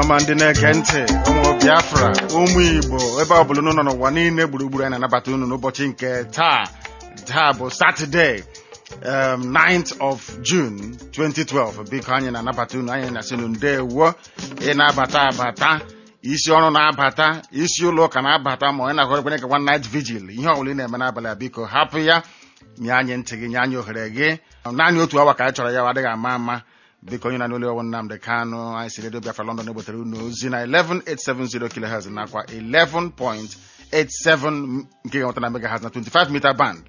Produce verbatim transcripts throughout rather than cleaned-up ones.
ọma ndị na-ege ntị ụmụ Biafra ụmụ Igbo ebe ọ bụla unu nọ n'ụwa niile gburugburu anyị na-anabata unu n'ụbọchị nke taa taa bụ Saturday um, ninth of June twenty twelve. Biko anyị na-anabata unu, anyị na-asị unu ndewo. Ị na-abata abata, isi ọrụ na-abata, isi ụlọ ụka na-abata, ma onye na-akọrọ ekwe one night vigil, ihe ọbụla ị na-eme n'abalị a, biko hapụ ya, nye anyị ntị gị, nye anyị ohere gị. Naanị otu awa ka anyị chọrọ ya, ọ adịghị ama ama. Biko onye na n'ụlọ ọwụ Nnamdi Kanu, anyị si Radio Biafra London egbotere unu ozi na eleven eight seven zero kilohertz nakwa eleven point eight seven nke ga-enweta na megahertz na twenty-five meter band.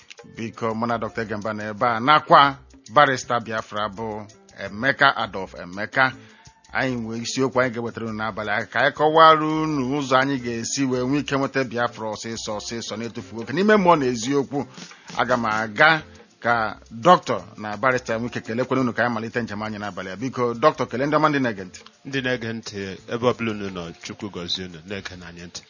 Biko mụ na Doctor Gemba na ebe a nakwa Barrister Biafra bụ Emeka Adolf Emeka. Anyị nwee isiokwu anyị ga-ewetara unu n'abalị aka ka anyị kọwara unu ụzọ anyị ga-esi wee nwee ike nweta Biafra ọsịsọ ọsịsọ na-etufu oke n'ime mmụọ na eziokwu. Aga m aga ka Dọkịta na Barrister nwike kelekwere unu ka anyị malite njem anyị n'abalị a. Biko Dọkịta, kelee ndị ọma ndị na-ege ntị. Ndị na-ege ntị ebe ọbụla unu nọ, Chukwu gọzie unu na-ege n'anya ntị.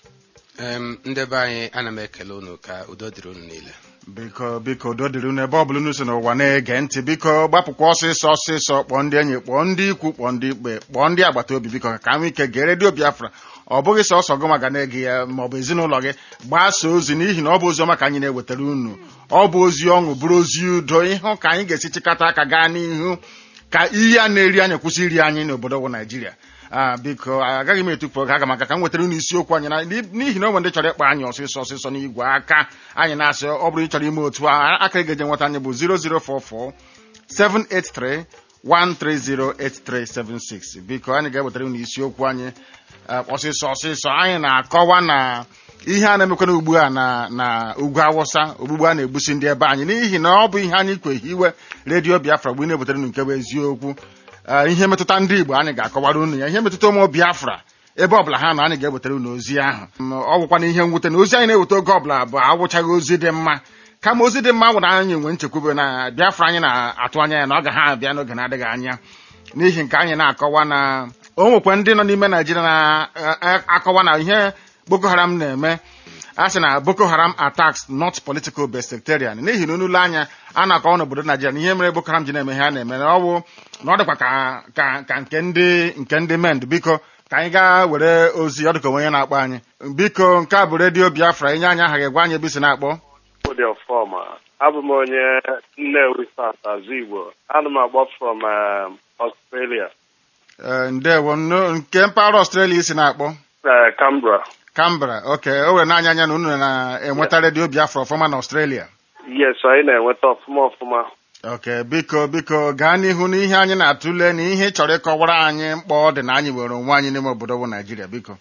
Em ndị be anyị, ana m ekele unu ka udo dịrị unu niile. Biko biko udo dịrị unu ebe ọbụla unu si n'ụwa na-ege ntị. Biko gbapụkwa ọsịsọ ọsịsọ, kpọọ ndị enyi, kpọọ ndị ikwu, kpọọ ndị ikpe, kpọọ ndị agbata obi, biko ka anyị ike gee Radio Biafra. Ọ bụghị sọsọ gị maga na-ege ya maọbụ ezinụlọ gị, gbasa ozi, n'ihi na ọ bụ ozi ọma ka anyị na-ewetara unu. Ọ bụ ozi ọṅụ, bụrụ ozi udo, ihe ka anyị ga-esi chịkọta aka gaa n'ihu ka ihe a na-eri anyị kwụsị iri anyị n'obodo bụ Naijiria. Ah biko agaghị m etufu oge, aga m aka ka m nwetara unu isiokwu anyị n'ihi na o nwere ndị chọrọ ịkpa anyị ọsịsọ ọsịsọ n'igwe aka anyị na-asị ọ bụrụ ị chọrọ ime otu a, aka ga-eje nweta anyị bụ zero zero four four seven eight three one three zero eight three seven six. Biko anyị ga-ewetara unu isiokwu anyị ọsịsọ ọsịsọ. Anyị na-akọwa na ihe a na-emekwana ugbu a na na ugwu Awụsa, ogbugbu a na-egbusi ndị ebe anyị, n'ihi na ọ bụ ihe anyị kweghị iwe Radio Biafra bụ na-ewetara unu nke bụ eziokwu. Ihe metụta ndị Igbo anyị ga-akọwara unu ya, ihe metụta ụmụ Biafra ebe ọbụla ha nọ anyị ga-ewetara unu ozi ahụ. Ọ bụkwa na ihe mwute na ozi anyị na-eweta oge ọbụla bụ awụchaghị ozi dị mma, kama ozi dị mma nwere anyị nwe nchekwube na Biafra anyị na-atụ anya ya na ọ ga ha abịa n'oge na-adịghị anya. N'ihi nke anyị na-akọwa na o nwekwa ndị nọ n'ime Naijiria na-akọwa na ihe Boko Haram na-eme, a sị na Boko Haram attacks not political but sectarian. N'ihi na n'ụlọ anya a na-akọwa n'obodo Naijiria na ihe mere Boko Haram ji na-eme ihe a na-eme na ọ bụ na ọ dịkwa ka ka ka nke ndị nke ndị mend. Biko ka anyị gaa were ozi, ọ dịka onye na-akpọ anyị. Biko nke a bụ Radio Biafra, inye anyị aha ga-egwa anyị ebe isi na-akpọ. Abụ m onye Nnewi South Azigbo. Ana m agbọ from Australia. Ndewo. Nke mpaghara Australia isi na-akpọ? Canberra. Canberra, okay. O were n'anya anya na unu na-enweta Radio Biafra ọfụma na Australia. Yes, anyị na-enweta ọfụma ọfụma. Okay, biko biko gaa n'ihu n'ihe anyị na-atụle na ihe chọrọ ịkọwara anyị mkpa ọ dị na anyị nwere onwe anyị n'ime obodo bụ Naijiria. Biko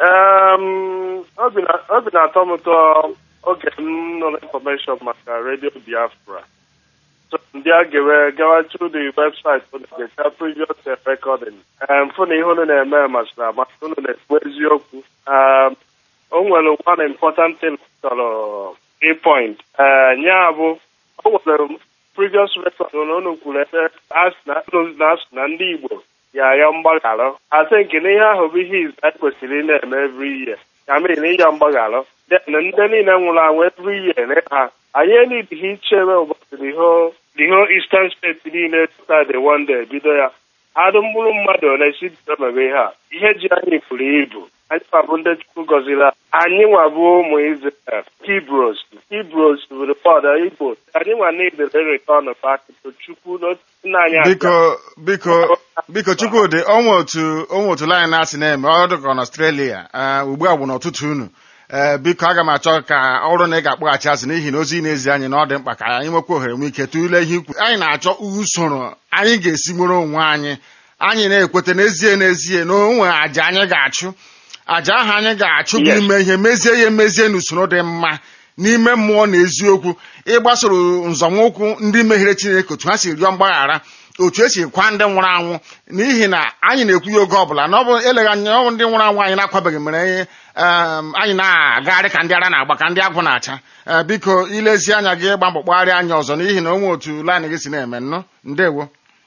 obi na-atọ m ụtọ oge m nụrụ information maka Radio Biafra. So ndị a ga-ewe gawa through the website for the previous recording. Mfụ na ihe unu na-eme masịrị amasị, unu na-ekwu eziokwu. O nwere one important thing chọrọ ịpoint. Ya bụ o nwere previous record na unu kwuru ebe asị na ndị Igbo ya ya mgbagharụ. I think na ihe ahụ bụ ihe izu anyị kwesịrị ị na-eme every year. Ya mere na ịya mgbagharụ. Ndị niile nwụrụ anwụ every year na ha anyị enidịghị ichebe ụbọchị the whole Eastern State niile tụtadị one day bido ya. Adụ mkpụrụ mmadụ na-esi bido mebe ihe a. Ihe ji anyị pụrụ ibu. Anyị nwabụ ndị Chukwu gọziri anyị nwabụ ụmụ Israel, Hebrews. Hebrews bụ report Igbo. Anyị nwa na-edere return back to Chukwu nna anyị. Biko biko biko Chukwudị, onwe otu onwe otu line na-asị na-eme ọ dịka na Australia ugbu a bụ n'ọtụtụ unu. Ee biko aga m achọ ka ọrụ na ị ga-akpọghachi azụ n'ihi na ozi na-ezi anyị na ọ dị mkpa ka anyị nwekwa ohere nwee ike tụlee ihe ikwu. Anyị na-achọ usoro anyị ga-esi nwere onwe anyị. Anyị na-ekweta n'ezie n'ezie na onwe aja anyị ga-achụ. Aja ahụ anyị ga-achụ bụ ime ihe mezie ya emezie n'usoro dị mma n'ime mmụọ na eziokwu, ịgbasoro nzọmụkwụ ndị meghere Chineke otu ha si rịọ mgbaghara, otu esi kwa ndị nwụrụ anwụ. N'ihi na anyị na-ekwu ya oge ọbụla na ọ bụ eleghị anya ọ bụ ndị nwụrụ anwụ anyị na-akwabeghị mere anyị na-agagharị ka ndị ara na-agba ka ndị agwụ na-acha. Biko ilezi anya gị ịgba mbọ kpagharịa anya ọzọ n'ihi na onwe otu line gị si na-eme nnụ. Ndewo.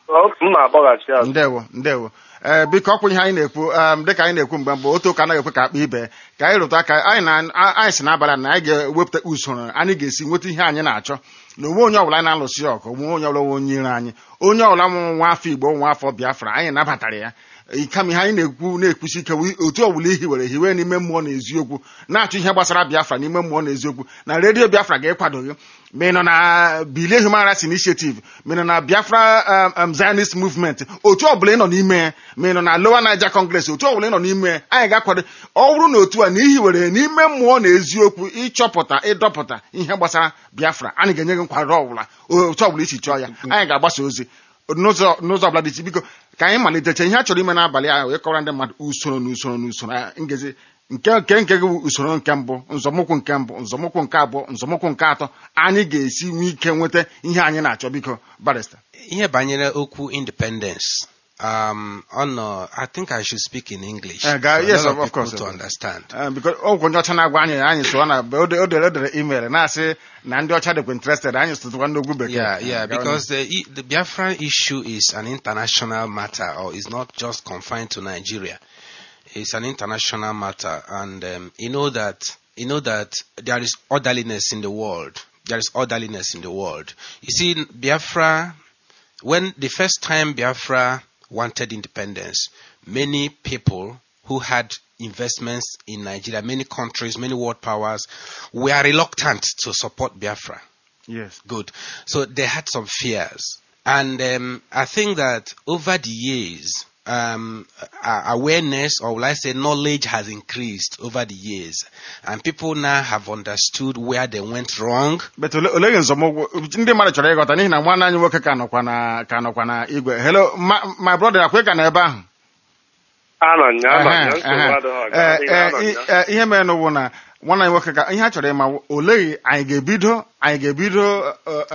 Ndewo ndewo. Ee biko ọkwụ ihe anyị na-ekwu dịka anyị na-ekwu mgbe mbụ otu ụka anaghị ekwe ka akpa ibe, ka anyị rụta aka anyị si n'abalị na anyị ga-ewepụta usoro anyị ga-esi nweta ihe anyị na-achọ na onwe onye ọbụla anyị na-alụsi ọkụ, onwe onye ọbụla onye ire anyị, onye ọbụla nwụ nwa afọ Igbo nwa afọ Biafra anyị nabatara ya. ikam ihe anyị na-ekwu na-ekwusi ike otu ọbụla ihiwere hiwe n'ime mmụọ na eziokwu na-achụ ihe gbasara Biafra n'ime mmụọ na eziokwu na redio Biafra ga-ekwado gị ma ị nọ na Bilie Human Rights Initiative ma ị nọ na Biafra um, Zionist Movement otu ọbụla ị nọ n'ime ya ma ị nọ na Lower Niger Congress otu ọbụla ị nọ n'ime ya anyị ga-akwado ọ bụrụ na otu a na ihiwere n'ime mmụọ na eziokwu ịchọpụta ịdọpụta ihe gbasara Biafra anyị ga-enye gị nkwado ọbụla otu ọbụla isi chọọ ya anyị ga-agbasa ozi n'ụzọ n'ụzọ ọbụla dị iche biko ka anyị malitecha ihe a chọrọ ime n'abalị ahụ wee kọwara ndị mmadụ usoro na usoro na usoro ngezi nke nke nke gị usoro nke mbụ nzọmụkwụ nke mbụ nzọmụkwụ nke abụọ nzọmụkwụ nke atọ anyị ga-esi nwee ike nweta ihe anyị na-achọ biko barrister. Ihe banyere okwu independence, um, on, uh, I think I should speak in English. Uh, guy, for yes, a lot of, of of course. people to understand. Uh, because oh, onye ọcha na-agwa anyị anyị so na o dere dere email na-asị na ndị ọcha dịkwa interested anyị sụtụkwa ndị ogwu bekee. Yeah, yeah, because the the Biafran issue is an international matter, or is not just confined to Nigeria. It's an international matter, and um, you know that you know that there is orderliness in the world. There is orderliness in the world. You see, Biafra, when the first time Biafra wanted independence, many people who had investments in Nigeria, many countries, many world powers, were reluctant to support Biafra. Yes. Good. So they had some fears. And um, I think that over the years, um, uh, awareness, or will I say knowledge, has increased over the years. And people now have understood where they went wrong. But olee nzọmụkwụ ndị mmadụ chọrọ ịghọta n'ihi na nwanne anyị nwoke ka nọkwa na ka nọkwa na igwe. Hello, my, my brother, akwe ka na ebe ahụ. Anọ nya, anọ nya, nsogbu adịghị ọga. Ihe mere n'ụwụ na nwanne anyị nwoke ka ihe a chọrọ ịma olee anyị ga-ebido anyị ga-ebido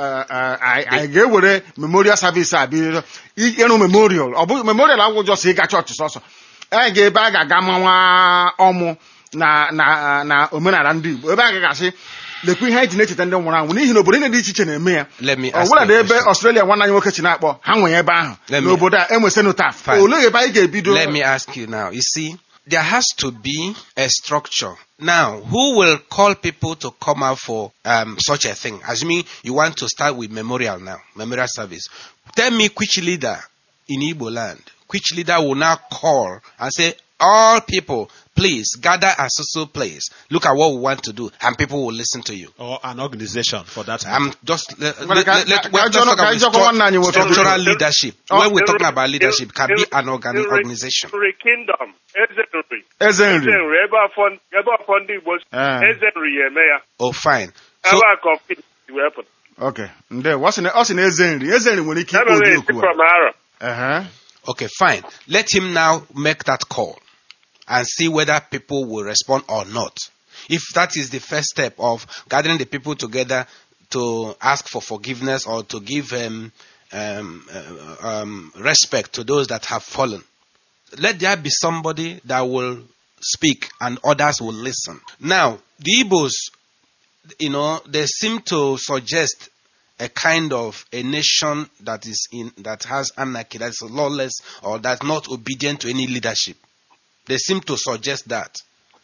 anyị ga-ewere memorial service a bido ịrụ memorial ọ bụ memorial agwụjọ si ịga chọọchị sọsọ anyị ga-ebe a ga-aga manwa ọmụ na na na omenala ndị Igbo ebe a ga-asị lekwa ihe anyị ji na-echeta ndị nwụrụ anwụ n'ihi na obodo dị iche iche na-eme ya ọ bụla dị ebe Australia nwanne anyị nwoke chi na-akpọ ha nwe ebe ahụ n'obodo a enwe cenotaph olee ebe anyị ga-ebido. Let me ask you now, you see, there has to be a structure. Now, who will call people to come out for um, such a thing? Assuming you want to start with memorial now, memorial service. Tell me which leader in Igbo land, which leader will now call and say, all people, please gather at so place. Look at what we want to do, and people will listen to you. Or an organization for that. I'm just let, let, let, let, let's talk about structural leadership. When we're talking about leadership, can be an organ, organization. Kingdom, Ezenri. Ezenri. Ezenri, ebe afọ ebe afọ ndị Igbo. Ezenri ya eme ya. Oh, fine. So, ebe a conflict weapon. Okay. Nde, what's in what's in Ezenri? Ezenri nwere ike ikwu Ezenri okwu. from Arab. Uh-huh. Okay, fine. Let him now make that call and see whether people will respond or not. If that is the first step of gathering the people together to ask for forgiveness or to give um, um, uh, um, respect to those that have fallen, let there be somebody that will speak and others will listen. Now, the Igbos, you know, they seem to suggest a kind of a nation that is in that has anarchy, that's lawless, or that's not obedient to any leadership. They seem to suggest that.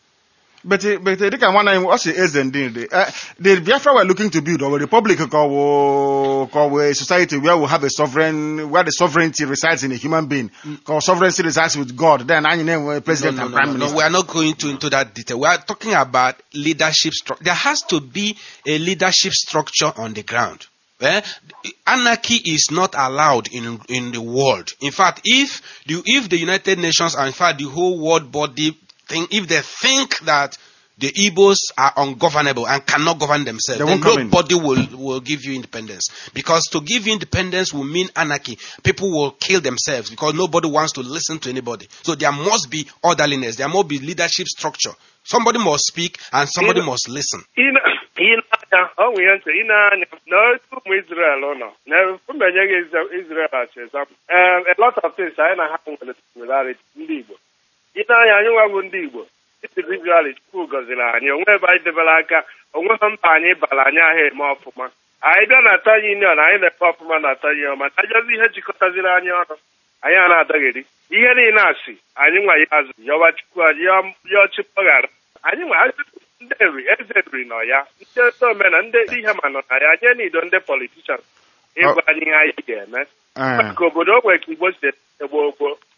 But but they can one what's the Ezenri? The Biafra were looking to build a republic called a society where we have a sovereign, where the sovereignty resides in a human being. Because sovereignty resides with God. Then I name president no, no, and no, prime no, minister. No, we are not going to into that detail. We are talking about leadership structure. There has to be a leadership structure on the ground. Eh? Anarchy is not allowed in in the world. In fact, if the if the United Nations and in fact the whole world body think if they think that the Igbos are ungovernable and cannot govern themselves, then nobody will, will give you independence. Because to give you independence will mean anarchy. People will kill themselves because nobody wants to listen to anybody. So there must be orderliness. There must be leadership structure. Somebody must speak and somebody must listen. Ịna-anya, ọ nwere ntị, ịna-anya, n'otu ụmụ Israel nọ, na-emenyeghị Israel as example. A lot of things anyị na ha nwere similarity ndị Igbo. Ịna-anya, anyị nwa bụ ndị Igbo, individually Chukwu gọziri anyị, onwe ebe anyị debere aka, onwe ha mba anyị bara anyị ahụ eme ọfụma. Anyị bịa na ata union, anyị na-efe ọfụma na ata union, mana ajọzi ihe jikọtaziri anyị ọnụ, anyị a na-adaghịrị. Ihe niile asị, anyị nwa ya azụ, yọwa Chukwu anyị, yọọ Chukwu ghara. Anyị nwa ndị eri Ezenri nọ ya, ndị omena ndị ihe ma nọ na ya, nye n'ido ndị politicians ịgwa anyị ihe anyị ga-eme. Maka obodo o nwere ka Igbo si egbo ogbo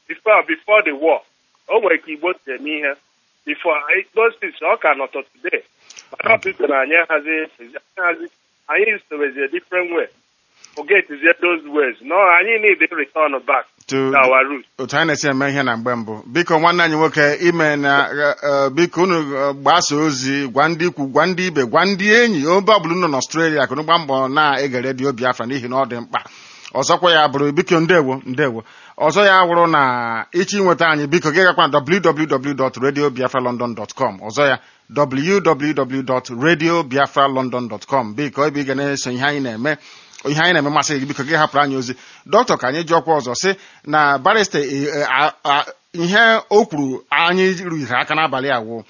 before before the war. O nwere ka Igbo si eme ihe. Before I- those things ọ ka nọtọ today. Mana ọ bụ na anyị hazi hazi anyị sowezi a different way. Forget is those ways. No, anyị need to return back To- to our roots. otu anyị na-esi eme ihe na mgbe mbụ biko nwanne anyị nwoke ime na eh, eh, biko unu eh, gbasa ozi gwa ndị ikwu gwa ndị ibe gwa ndị enyi obe ọbụla unu nọ n'Australia ka unu gbaa mbọ na-ege redio Biafra n'ihi na ọ dị mkpa ọzọkwa ya bụrụ biko ndewo ndewo ọzọ ya wụrụ na ịchọ inweta anyị biko gị gakwa na w w w dot radio biafra london dot com ọzọ ya w w w dot radio biafra london dot com biko ebe ị ga na-eso ihe anyị na-eme ihe anyị na-eme masị gị biko gị hapụrụ anyị ozi dọkịta ka anyị jụọkwa ọzọ sị na barista eh, eh, a- a- ihe o kwuru anyị rụnyere aka n'abalị awụ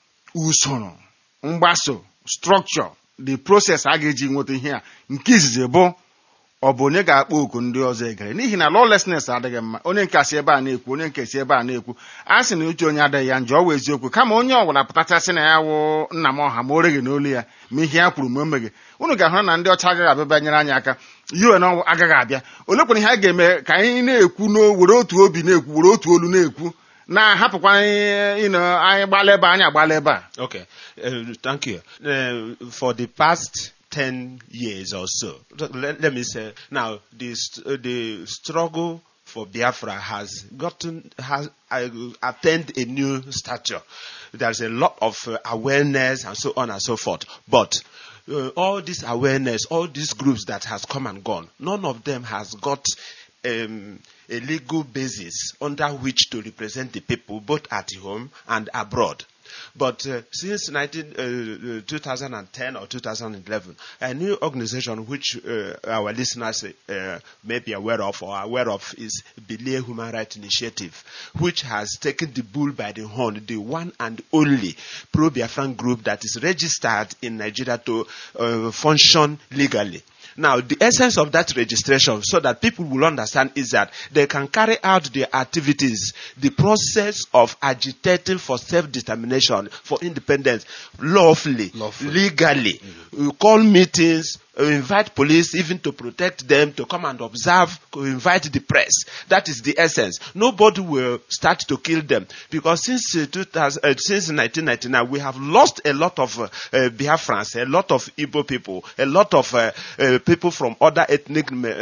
usoro mgbaso structure the process a ga-eji nweta ihe a nke izizi bụ ọ bụ onye ga-akpọ oku ndị ọzọ egere n'ihi na lawlessness adịghị mma onye nke si ebe a na-ekwu onye nke si ebe a na-ekwu a sị na uche onye adịghị ya njọ ọ wụ eziokwu kama onye ọbụla pụtachasị na ya wụ nna m ọha ma o reghe n'olu ya ma ihe ya kwuru ma o meghe unu ga-ahụ na ndị ọcha agaghị abịa bịa nyere anyị aka un ọnwụ agaghị abịa olekwara ihe a ga-eme ka anyị na-ekwu no were otu obi na-ekwu were otu olu na-ekwu na-ahapụkwa anyị ịnọ anyị gbala ebe a, anyị agbala ebe a Okay, uh, thank you. Uh, for the past ten years or so, let, let me say now, the st- uh, the struggle for Biafra has gotten has uh, attained a new stature. There's a lot of uh, awareness and so on and so forth, but. Uh, all this awareness, all these groups that has come and gone, none of them has got um, a legal basis under which to represent the people, both at home and abroad. But uh, since nineteen, uh, two thousand ten or two thousand eleven, a new organization which uh, our listeners uh, may be aware of or aware of is Bilie Human Rights Initiative, which has taken the bull by the horn, the one and only pro-Biafran group that is registered in Nigeria to uh, function legally. Now, the essence of that registration, so that people will understand, is that they can carry out their activities, the process of agitating for self-determination, for independence, lawfully, Lawfully. legally. We call meetings, uh, invite police even to protect them, to come and observe, to invite the press. That is the essence. Nobody will start to kill them, because since uh, two thousand, uh, since nineteen ninety-nine, we have lost a lot of uh, uh, Biafrans, a lot of Igbo people, a lot of uh, uh, people from other ethnic um,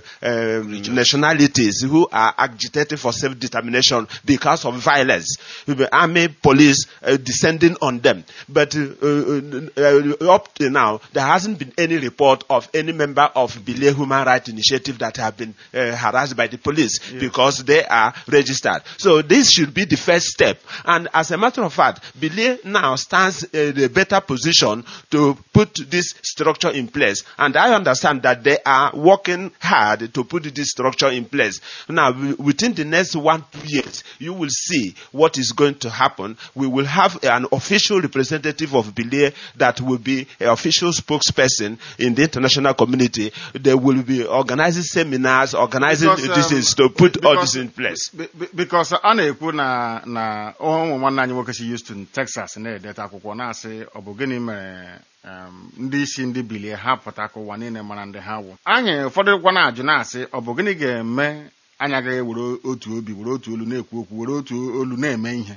um, nationalities who are agitating for self-determination because of violence. The army, police uh, descending on them. But uh, uh, uh, up to now, there hasn't been any report of any member of Bilie Human Rights Initiative that have been uh, harassed by the police because they are registered. So this should be the first step. And as a matter of fact, Bilie now stands in a better position to put this structure in place. And I understand that they are working hard to put this structure in place. Now, w- within the next one, two years, you will see what is going to happen. We will have an official representative of Bilie that will be an official spokesperson in the international community. They will be organizing seminars, organizing Because, um, these things to put all because- this in place. Be- be- because a na-ekwu na na ụmụ nwanne anyị nwoke si Houston, Texas na-edeta akwụkwọ na-asị ọ bụ gịnị mere um, ndị isi ndị bilie ha pụta ka ụwa niile mara ndị ha wụ anyị ụfọdụ kwa na-ajụ na-asị ọ bụ gịnị ga-eme anyị agaghị were otu obi were otu olu na-ekwu okwu were otu olu na-eme ihe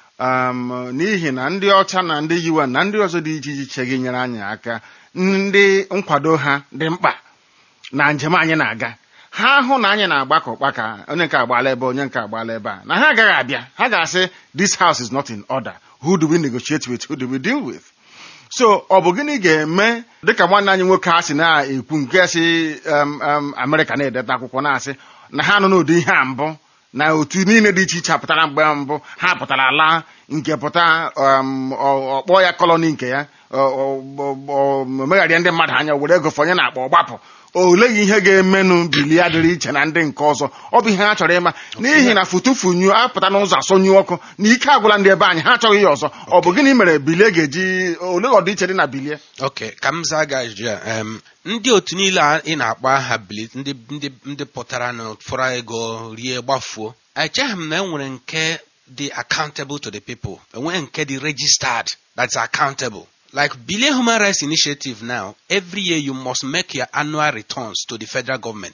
um, n'ihi na ndị ọcha na ndị U N na ndị ọzọ dị iche iche gị nyere anyị aka ndị nkwado ha dị mkpa na njem anyị na-aga ha hụ na anyị na-agbakọ kpaka onye nke agbala ebe onye nke agbala ebe a na ha agaghị abịa ha ga-asị this house is not in order, who do we negotiate with, who do we deal with? So ọ bụ gịnị ga-eme dịka nwanne anyị nwoke a sị na-ekwu nke si um, um, Amerịka na-edeta akwụkwọ na-asị na ha nọ n'ụdị ihe a mbụ na otu niile dị iche iche apụtara mgbe mbụ ha pụtara ala nke pụta um, ọkpọ ya kọlọni nke ya megharịa ndị mmadụ anya were ego fonye na akpa ọgbapụ oleghị ihe ga-emenụ bilie adịrị iche na ndị nke ọzọ ọ bụ ihe ha chọrọ ịma n'ihi na futufunyu apụta n'ụzọ asọnyu ọkụ na ike agwụla ndị ebe anyị ha achọghị ya ọzọ ọ bụ gịnị mere bilie ga-eji ole ọdịiche dị na bilie Okay, ka m zaa gị ajụjụ a. Um, ndị otu niile a ị na-akpọ aha bilie ndị ndị ndị pụtara na fọrọ ego rie gbafuo, echeghị m na e nwere nke dị accountable to the people, enwere nke dị registered that's accountable. Like Bilie Human Rights Initiative now, every year you must make your annual returns to the federal government.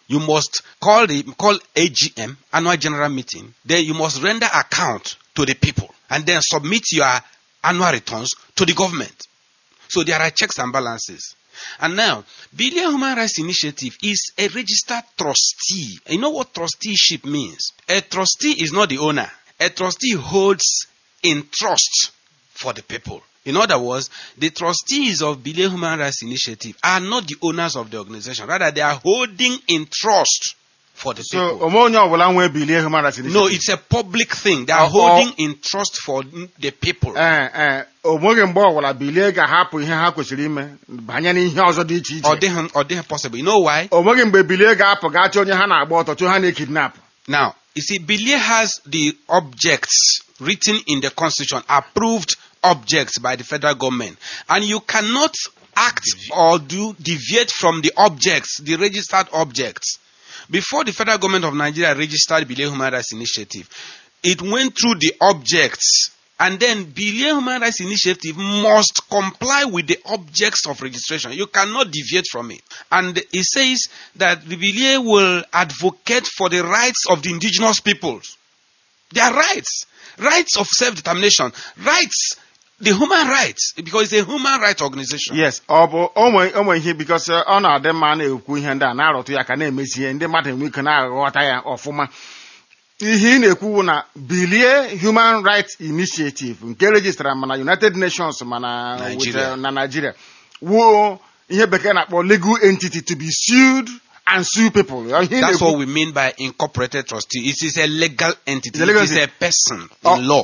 You must call the call A G M, annual general meeting. Then you must render account to the people and then submit your annual returns to the government. So there are checks and balances. And now, Bilia Human Rights Initiative is a registered trustee. You know what trusteeship means? A trustee is not the owner. A trustee holds in trust for the people. In other words, the trustees of Bilia Human Rights Initiative are not the owners of the organization. Rather, they are holding in trust for the So, people. Omonyo will want Bilia Human Rights Initiative. No, it's a public thing. They are Oh, holding oh. in trust for the people. Eh, eh, omoge mgbe ọbụla bilie ga-ahapụ ihe ha kwesịrị ime banye n'ihe ọzọ dị iche Or iche. they, or they possible. You know why? Omoge mgbe bilie ga-apụ ga-achọ onye ha na-agba ọtọ chọ ha na-ekidnap. Now, you see, Bilia has the objects written in the constitution, approved objects by the federal government. And you cannot act or do deviate from the objects, the registered objects. Before the federal government of Nigeria registered Bilia Human Rights Initiative, it went through the objects. And then Bilia Human Rights Initiative must comply with the objects of registration. You cannot deviate from it. And it says that the Bilia will advocate for the rights of the indigenous peoples. Their rights. Rights of self-determination. Rights. The human rights. Because it's a human rights organization. Yes, ọ bụ onwe onwe ihe because uh, ọ na-adị mma na-ekwu ihe ndị a na-arụtụ ya ka na-emezi ihe ndị mmadụ enwe ike na-aghọta ya ọfụma. Ihe ị na-ekwu na Bilie Human Rights Initiative nke rejistara mana United Nations mana Nigeria. with, uh, na Nigeria wuo ihe bekee na-akpọ legal entity to be sued and sue people. Ihe ị That's na-ekwu- what we mean by incorporated trustee. It is a legal entity. It's a legal it is a entity. person in Oh. law.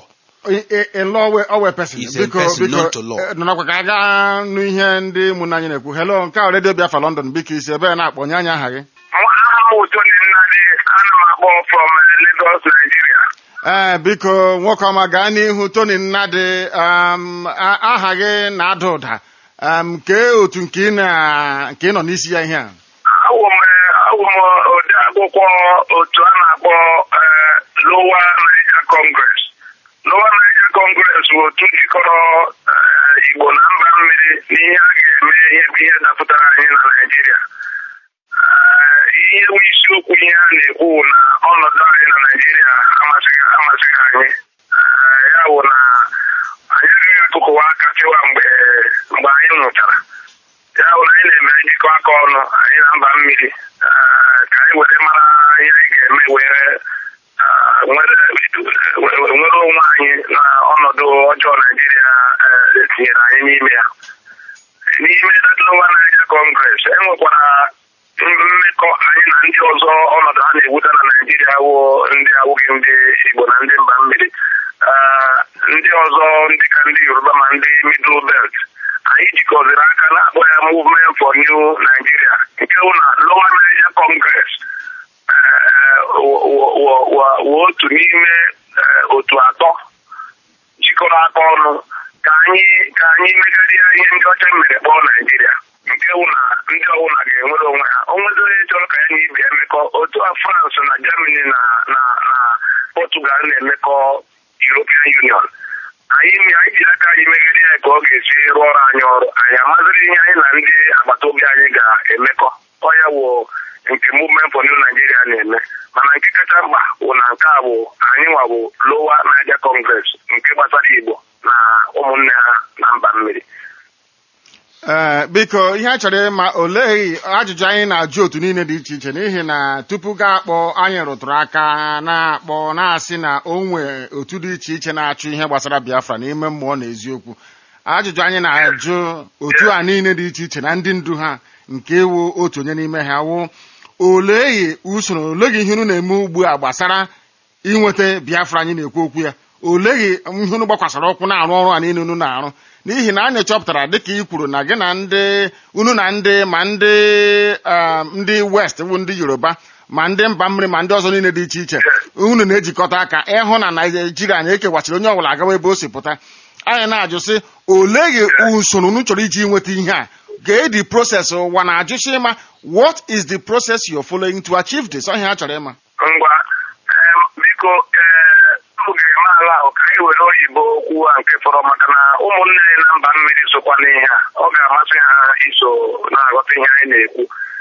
a, a law where our person He's a person known to law. nọkwa ka aga nụ ihe ndị mụ anyị na-ekwu. Hello, nke a Radio Biafra London biko isi ebe a na-akpọ onye anya aha gị. Aha m Tony Nnadi, ana m akpọ from uh, Lagos, Nigeria. Ee, biko nwoke ọma gaa n'ihu. Tony Nnadi, um, a- aha gị na-ada ụda. Um, kee otu nke ị na nke ị nọ n'isi ya ihe a. Awụ m awụ m ode akwụkwọ otu a na-akpọ uh, Lower Niger Congress. Lower Niger Congress bụ otu jikọrọ uh, Igbo na mba mmiri n'ihe a ga-eme ihe bụ ihe dapụtara anyị na Nigeria. Uh, ihe bụ isiokwu ihe a na-ekwu na ọnọdụ anyị na Nigeria amasịghị amasịghị anyị. Uh, ya bụ na anyị agaghị akụkụwa aka kewa mgbe mgbe anyị nwụchara. Ya bụ na anyị na-eme njikọ aka ọnụ anyị na mba mmiri uh, ka anyị were mara ihe anyị ga-eme were uh, nwere nwere onwe anyị na ọnọdụ ọjọọ Naijiria uh, etinyere anyị n'ime ya. N'ime Lower Niger Congress enwekwara mmekọ anyị na ndị ọzọ ọnọdụ ha na-ewuta na Naijiria wụ ndị awụghị ndị Igbo na ndị mba mmiri. Uh, ndị ọzọ ndị ka ndị Yoruba ma ndị Middle Belt anyị jikọziri aka na-akpọ ya Movement for New Nigeria nke wụ na Lower Niger Congress wụ otu n'ime otu atọ jikọrọ aka ọnụ ka anyị ka anyị megharịa ihe ndị ọcha mere kpọọ Naijiria nke wụ na ndị ọbụla ga-enwere onwe ha. O nwezi onye chọrọ ka ya na ibe emekọ otu a France na Germany na na na Portugal na-emekọ European Union. Anyị anyị jiri aka anyị megharịa ya ka ọ ga-esi rụọ ọrụ anyị ọrụ. Anyị amazịrị ihe anyị na ndị agbata obi anyị ga-emekọ. Ọ ya wụ nke Movement for New Nigeria na-eme. Mana nke kacha mkpa wụ na nke a bụ anyị nwa bụ Lower Niger Congress nke gbasara Igbo na ụmụnne ha na mba mmiri. Ee, biko ihe a chọrọ ịma olee ajụjụ anyị na-ajụ otu niile dị iche iche n'ihi na tupu ga-akpọ anyị rụtụrụ aka na-akpọ na-asị na o nwee otu dị iche iche na-achụ ihe gbasara Biafra n'ime mmụọ na eziokwu. Ajụjụ anyị na-ajụ otu a niile dị iche iche na ndị ndu ha nke ewu otu onye n'ime ha wụ olee usoro oleghị ihe unu na-eme ugbu a gbasara inweta Biafra anyị na-ekwu okwu ya. Oleghị ihe unu gbakwasara ụkwụ na-arụ ọrụ a niile unu na-arụ n'ihi na anyị chọpụtara dịka i kwuru na gị na ndị unu na ndị ma ndị ndị West bụ ndị Yoruba ma ndị mba mmiri ma ndị ọzọ niile dị iche iche unu na-ejikọta aka ịhụ na Naijiria anyị ekewachiri onye ọbụla agawa ebe o si pụta. Anyị na-ajụ sị oleghị usoro unu chọrọ iji nweta ihe a gee the process ụwa na-ajụsi ịma what is the process you're following to achieve this? Ọ ihe a chọrọ ịma. Ngwa biko oge eme ala ahụ ka anyị were oyibo okwu a nke fọrọ maka na ụmụnne anyị na mba mmiri sokwa n'ihe a ọ ga-amasị ha iso na-aghọta ihe anyị na-ekwu.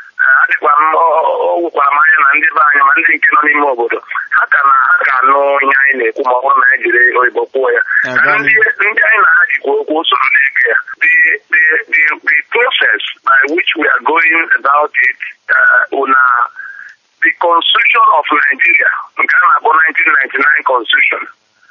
adịkwa m o wekwara m anya na ndị be anyị ma ndị nke nọ n'ime obodo ha ka na ha ga-anụ ihe anyị na-ekwu ma ọ bụrụ na anyị jiri oyibo kwuo ya ndị ndị anyị na ha jikwa okwu usoro na-ege ya the the the the process by which we are going about it uh, na the Constitution of Nigeria nke a na-akpọ nineteen ninety-nine Constitution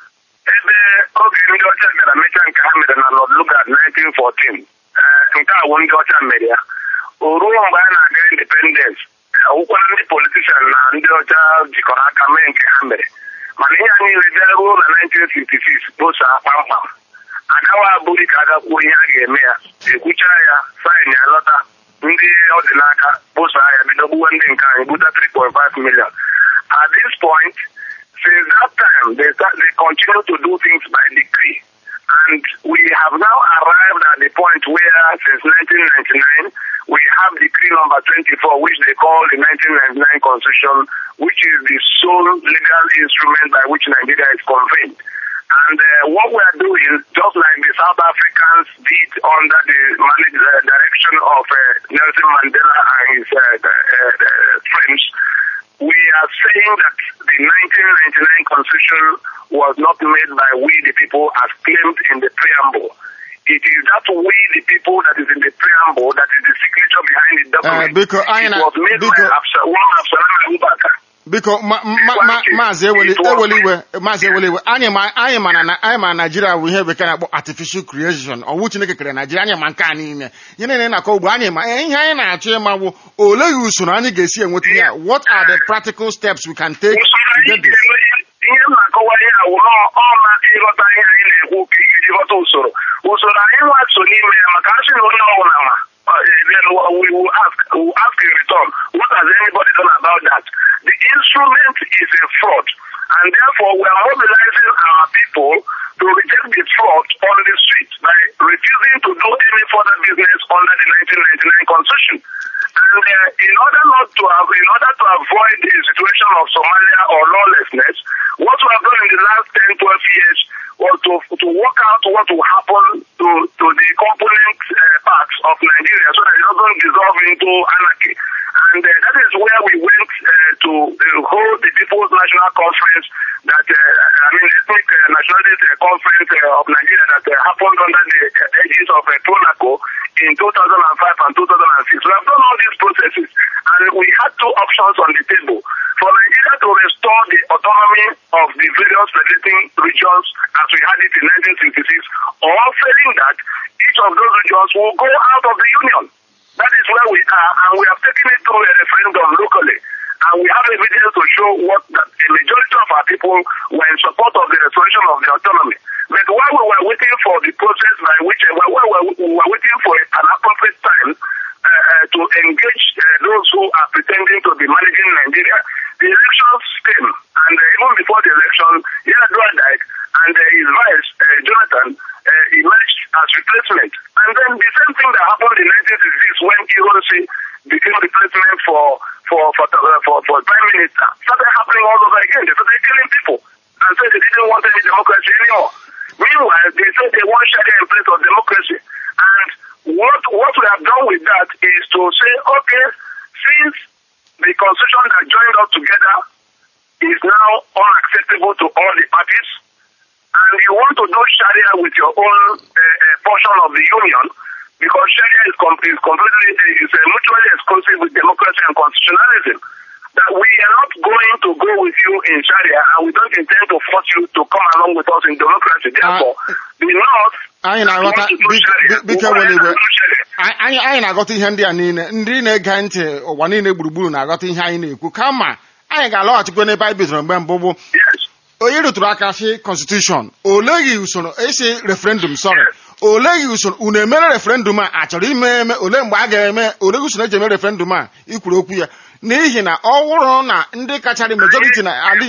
ebe oge ndị ọcha gara mechaa nke ha mere na Lord Lugard nineteen fourteen nke a wụ ndị ọcha mere ya o ruo mgbe a na-aga independence ọwụkwara ndị politishan na ndị ọcha jikọrọ aka mee nke ha mere mana ihe anyị niile ruo na nineteen sixty-six bosa kpamkpam agawa abụghị ka agakwuo ihe a ga-eme ya ekwucha ya saịn ya lọta ndị ọ dị n'aka bosa ya bido gbuwe ndị nke anyị buta three point five million. At this point, since that time they start, they continue to do things by decree, and we have now arrived at the point where since nineteen ninety-nine we have decree number twenty-four, which they call the nineteen ninety-nine Constitution, which is the sole legal instrument by which Nigeria is convened. And uh, what we are doing, just like the South Africans did under the managed, uh, direction of uh, Nelson Mandela and his uh, uh, uh, friends, we are saying that the nineteen ninety-nine Constitution was not made by we the people as claimed in the preamble. It is that we the people that is in the preamble that is the signature behind the document. Uh, because I it was made because, by Absa, one Absalom Abubakar. Biko maazị eweli iwe maazị eweli iwe anyị ma anyị ma na anyị ma Nigeria bụ ihe bekee na-akpọ artificial creation ọwụ Chineke kere Nigeria anyị ma nke a niile ihe niile na-akọ ugbo anyị ma ihe anyị na-achọ ịma bụ olee usoro anyị ga-esi enweta ya what are the practical steps we can take to get this? Ihe m na-akọwa ihe awụ ọma ịghọta ihe anyị na-ekwu ka iji ghọta usoro usoro anyị nwa so n'ime ya maka asị na onye ọbụla ma then we will ask we will ask in return what has anybody done about that. The instrument is a fraud, and therefore we are mobilizing our people to reject the fraud on the street by refusing to do any further business under the nineteen ninety-nine Constitution. And uh, in order not to have, in order to avoid the situation of Somalia or lawlessness, what we have done in the last ten, twelve years was to to work out what will happen to to the component uh, parts of Nigeria so that it doesn't dissolve into anarchy. And uh, that is where we went uh, to uh, hold the People's National Conference, that uh, I mean ethnic uh, nationalist uh, conference uh, of Nigeria that uh, happened under the uh, aegis of uh, TONACO in two thousand five and two thousand six. We have done all these processes, and we had two options on the table: for Nigeria to restore the autonomy of the various federating regions as we had it in nineteen sixty-six, or failing that, each of those regions will go out of the Union. That is where we are, and we have taken it through a referendum locally. And we have evidence to show what that a majority of our people were in support of the restoration of the autonomy. But while we were waiting for the process by which, while we were, we were waiting for an appropriate time uh, uh, to engage uh, those who are pretending to be managing Nigeria, the elections came. And uh, even before the election, Yar'Adua died, and uh, his vice, uh, Jonathan, uh, emerged as replacement. And then the same thing that happened in nineteen sixty-six when Ironsi became replacement for for for, uh, for for prime minister started happening all over again. They started killing people and said they didn't want any democracy anymore. Meanwhile, they said they want Sharia in place of democracy. And what what we have done with that is to say, okay, since the constitution that joined us together is now unacceptable to all the parties, and you want to do Sharia with your own uh, uh, portion of the union, because Sharia is, com- is completely is uh, mutually exclusive with democracy and constitutionalism, that we are not going to go with you in Sharia, and we don't intend to force you to come along with us in democracy. Therefore, uh, the North anyị na-aghọta anyị na-aghọta ihe ndị a niile ndị na-ege ntị ụwa niile gburugburu na-aghọta ihe anyị na-ekwu kama anyị ga-alọghachikwa n'ebe anyị bidoro mgbe mbụ bụ onye rụtụrụ aka si constitution oleghị usoro esi referendum sorry oleghị usoro unu emere referendum a achọrọ ime eme ole mgbe a ga-eme oleghị usoro eji eme referendum a ikwuru okwu ya n'ihi na ọ wụrụ na ndị kachara majority na ala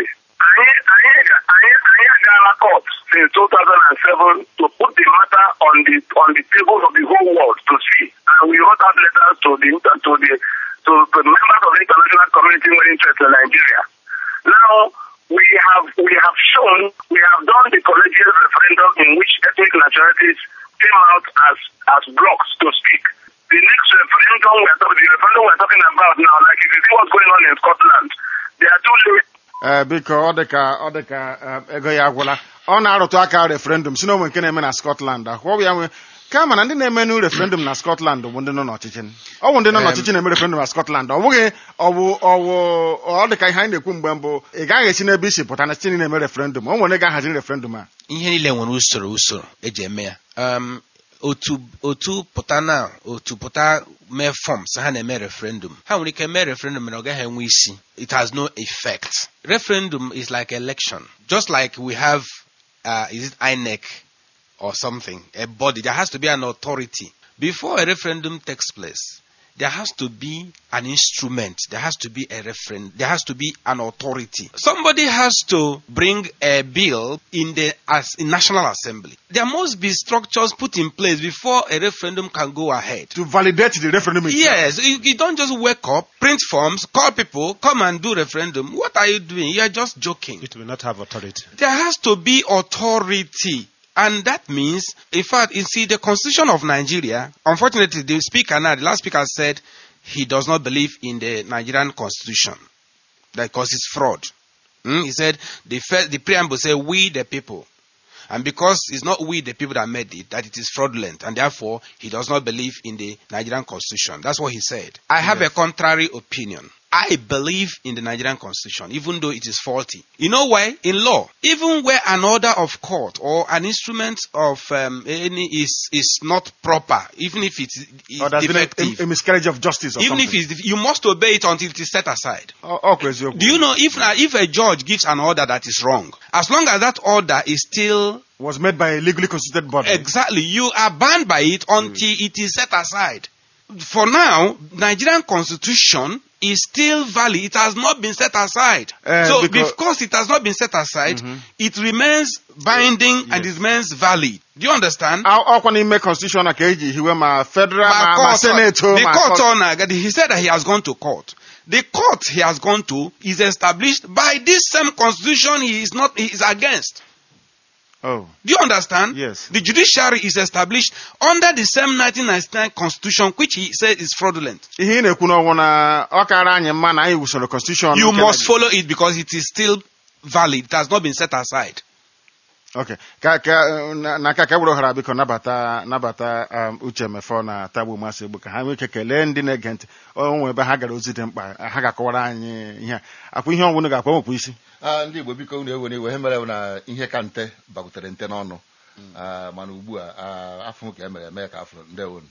court since two thousand seven to put the matter on the on the table of the whole world to see, and we wrote out letters to the to the to the members of the international community with interest in Nigeria. Now we have we have shown we have done the collegiate referendum in which ethnic nationalities came out as as blocks to speak. the next referendum we're talking, the referendum we're talking about now, like if you see what's going on in Scotland, they are too late. ee biko ọ dịka ọ dịka eh, ego ya agwụla ọ na-arụtụ aka referendum si n'onwe nke na-eme na Scotland akwụkwọ ya nwe kama na ndị na-eme nu referendum na Scotland bụ ndị nọ n'ọchịchị ọ bụ ndị nọ n'ọchịchị na-eme referendum na Scotland ọ bụghị ọwụ ọwụ ọ dịka ihe anyị na-ekwu mgbe mbụ ị gaghị esi n'ebe isi pụta na site na-eme referendum o nwere ga-ahaziri referendum a ihe niile nwere usoro usoro eji eme ya. Um, otu otu pụta na otu pụta mee forms ha na-eme referendum ha nwere ike mee referendum mana ọ gaghị enwe isi. It has no effect. Referendum is like election, just like we have uh, is it I N E C or something, a body. There has to be an authority before a referendum takes place. There has to be an instrument. There has to be a referendum. There has to be an authority. Somebody has to bring a bill in the as in National Assembly. There must be structures put in place before a referendum can go ahead. to validate the referendum itself. Yes, you, you don't just wake up, print forms, call people, come and do referendum. What are you doing? You are just joking. It will not have authority. There has to be authority. And that means, in fact, you see, the Constitution of Nigeria, unfortunately, the speaker now, the last speaker said he does not believe in the Nigerian Constitution because it's fraud. Hmm? He said the, first, the preamble says, we the people. And because it's not we the people that made it, that it is fraudulent. And therefore, he does not believe in the Nigerian Constitution. That's what he said. I have Yes. a contrary opinion. I believe in the Nigerian Constitution, even though it is faulty. You know why? In law, even where an order of court or an instrument of um, any is is not proper, even if it is Or there's been defective, a, a miscarriage of justice or even something. if it's, you must obey it until it is set aside. Ọ- ọ kwa eziokwu. Do you know if uh, if a judge gives an order that is wrong, as long as that order is still was made by a legally constituted body. exactly, you are bound by it until it is set aside. For now, Nigerian Constitution is still valid. It has not been set aside. Uh, so because- because it has not been set aside, it remains binding and it remains valid. Do you understand? Ọ- ọkwa n'ime constitution a ka eji hiwe ma federal Ma ma ma court- senate o, the ma court court- owner, he said that he has gone to court. The court he has gone to is established by this same constitution he is not he is against. Oh, Do you understand? Yes. The judiciary is established under the same nineteen ninety-nine constitution which he said is fraudulent. ihe ị na-ekwu n'ọnwụ na ọ kara anyị mma na anyị wusoro constitution You nke must Nigeria. follow it because it is still valid. It has not been set aside. Okay. ka ka na na ka ka were ohere biko nabata nabata um, uche mefọ na tagbu masị egbu ka ha nwee ike kelee ndị na-ege ntị o nwe ebe ha gara ozi dị mkpa ha ga-akọwara anyị ihe a akwa ihe ọnwụnụ ga-akwa nwekwa isi Ah, ndị Igbo biko unu ewere iwe ihe mere bụ na ihe ka nte bakwutere nte n'ọnụ. Ah, mana ugbu a ah, afọ m ka emere eme ka afọ ndewo.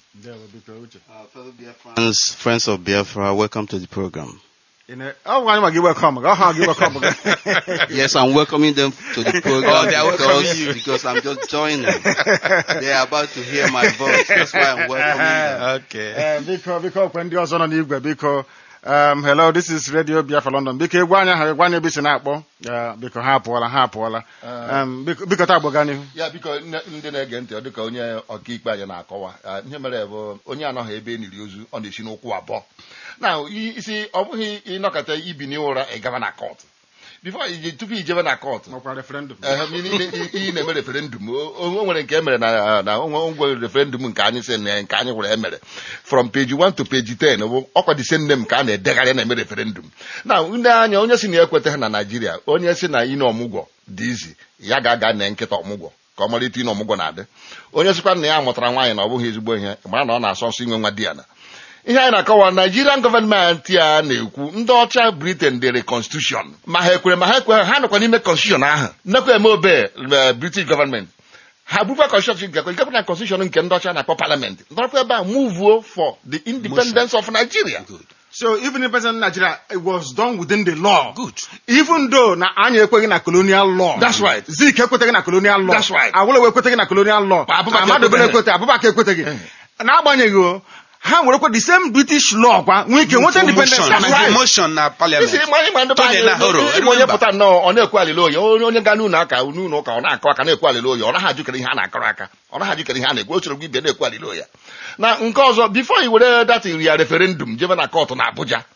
Uh, fellow Biafrans, friends of Biafra, welcome to the program. Ị na- ọ gwa anyị ma gị welcome gị ọha gị welcome Yes, I'm welcoming them to the program Oh, they are welcoming because, you. because I'm just joining. They are about to hear my voice. That's why I'm welcoming them. Okay. Eh, biko biko okwe ndị ọzọ nọ n'igwe biko um, hello, this is Radio Biafra London. Biko egwu anya ha egwu anya ebe isi na-akpọ Eh, biko ha apụọla ha apụọla um, biko biko taa gboga n'ihu Ya biko nne- ndị na-ege ntị ọ dịka onye ọkaikpe anyị na-akọwa. Ah, ihe mere bụ onye anọghị ebe e niri ozu ọ na-esi n'ụkwụ abụọ. Na isi ọ bụghị ịnọkọta ibi n'ụra ịgaba na kọt. Before ije tupu ijebe na kọt. ọkwa referendum Ihe na-eme referendum o o nwere nke emere na na ngwe referendum nke anyị sị na nke anyị nwere emere from page one to page ten bụ ọkwa dị nne m ka a na-edegharị na-eme referendum na ndị anya onye si na ekweta ha na Naịjirịa onye si na ine ọmụgwọ dị izi ya ga-aga na nkịta ọmụgwọ ka ọ malite ine ọmụgwọ na-adị onye sikwa na ya mụtara nwaanyị na ọ bụghị ezigbo ihe mara na ọ na-asọ nsọ inwe nwa di ya na ihe anyị na-akọwa Nigerian gọọmenti a na-ekwu ndị ọcha Britain dere constitution ma ha ekwere ma ha ekwe ha nọkwa n'ime constitution ahụ nnekwa eme obe British government ha bụkwa constitution nke nke bụ na constitution nke ndị ọcha na-akpọ parliament ndọrọkwa ebe a move for the independence of Nigeria. Good. so even in present Nigeria it was done within the law Good. even though na anyị ekweghị na colonial law That's right. Zik ekweteghị na colonial law That's right. Awolowo ekweteghị na colonial law Ma Abubakar Ahmadu Bello ekweteghị. ekwete Abubakar ekweteghị n'agbanyeghị o ha nwerekwa the same British law kwa nwee ike nweta independence na Motion, Nigeria. motion na Isi parliament. ịma ịma ndị be Tony Nahoro, anyị ịma onye remember? pụta nnọọ ọ na-ekwu alịla oyi onye onye ga n'ụlọ aka n'ụlọ ụka ọ na-akọ aka na-ekwu alịla oyi ọ naghị ajụkere ihe a na-akọrọ aka ọ naghị ajụkere ihe a na-ekwu o chọrọ gị ibe na-ekwu alịla oyi na nke ọzọ bifo i were data iri ya referendum jebe na kọtụ na Abuja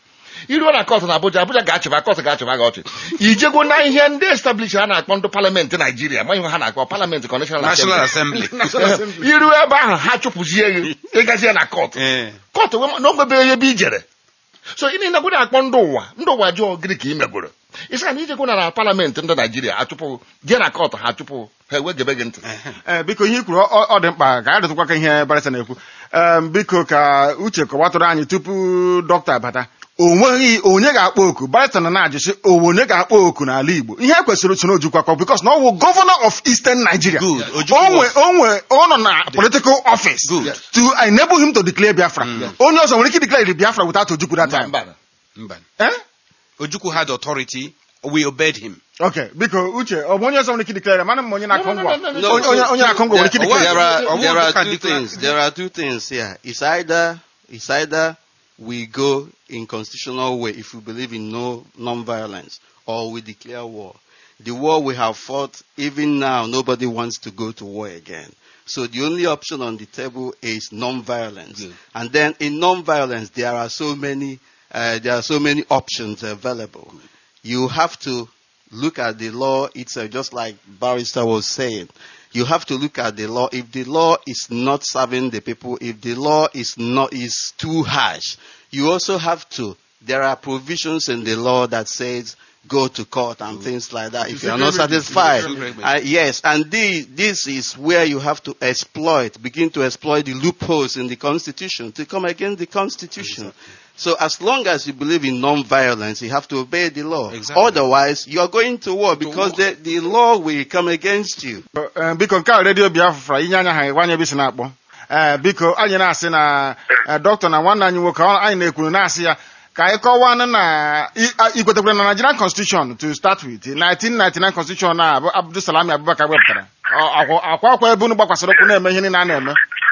iruo na kọtụ na Abuja Abuja ga-achịba kọtụ ga-achịba gị ọchị ijegwo na ihe ndị establish a na-akpọ ndị parliament Naijiria ma ihe ha na-akpọ parliament National Assembly iru ebe ahụ ha chụpụzie gị ịgazie na kọtụ kọtụ na ogbebeghị ebe ijere so ị na-egwu na-akpọ ndị ụwa ndị ụwa jụọ gịnị ka ị megoro ịsa na ijegwo na parliament ndị Naijiria achụpụ jee na kọtụ ha achụpụ ha ewegebe gị ntị biko ihe i kwuru ọ dị mkpa ka a dịtụkwa ka ihe barịsa na-ekwu biko ka Uche kọwatụrụ anyị tupu dọkịta abata o nweghị onye ga-akpọ oku barịsa na na-ajụsị owe onye ga-akpọ oku n'ala Igbo ihe kwesịrị so n'Ojukwu akọ because na ọ wụ governor of Eastern Nigeria onwe onwe ọ nọ na political office to enable him to declare Biafra onye ọzọ nwere ike declare Biafra without Ojukwu that time. Eh? Ojukwu had authority, we obeyed him. Okay, biko Uche ọ bụ onye ọzọ nwere ike declare mana m onye na-akọ ngwa No, onye onye na-akọ ngwa nwere ike declare. There are, there are can two declare- things. There are two things here. It's either, it's either we go in constitutional way if we believe in no non-violence, or we declare war. The war we have fought, even now, nobody wants to go to war again. So the only option on the table is non-violence. Good. And then in non-violence, there are so many, uh, there are so many options available. You have to look at the law itself, just like Barrister was saying. You have to look at the law. If the law is not serving the people, if the law is not is too harsh, you also have to. There are provisions in the law that says go to court and things like that if you are not satisfied. Uh, yes, and this, this is where you have to exploit, begin to exploit the loopholes in the Constitution to come against the Constitution. Exactly. So as long as you believe in non-violence, you have to obey the law. Exactly. Otherwise, you are going to war because To war. The, the law will come against you. Eh, biko nke a redio Biafra inye anya ha ịwanye ebe si na-akpọ ee biko anyị na-asị na eh, dọkịta na nwanne anyị nwoke ọ- anyị na-ekwuru na-asị ya ka anyị kọwanụ na i- a- ikwetekwara na Nigerian Constitution to start with nineteen ninety-nine Constitution na Abu- Abdulsalami Abubakar wepụtara Ọ- akwa akwa akwa ebe unu gbakwasịrị ụkwụ na-eme ihe niile a na-eme.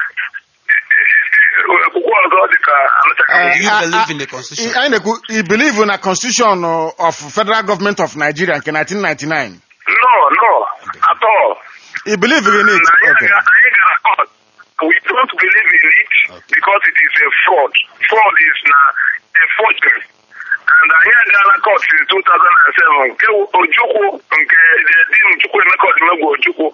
Okwukwe ọzọ dị ka Eh, You ah, believe ah, in the Constitution? I- anyị na-ekwu i believe na Constitution of Federal Government of Nigeria nke nineteen ninety-nine. no no at all. I believe in it. Na anyị Okay. ga- anyị gara court. We don't believe in it because it is a fraud. Fraud is na a forgery. And anyị agaala court since two thousand seven. Nke Ojukwu nke the dean Chukwu Emeka Odimegwu Ojukwu.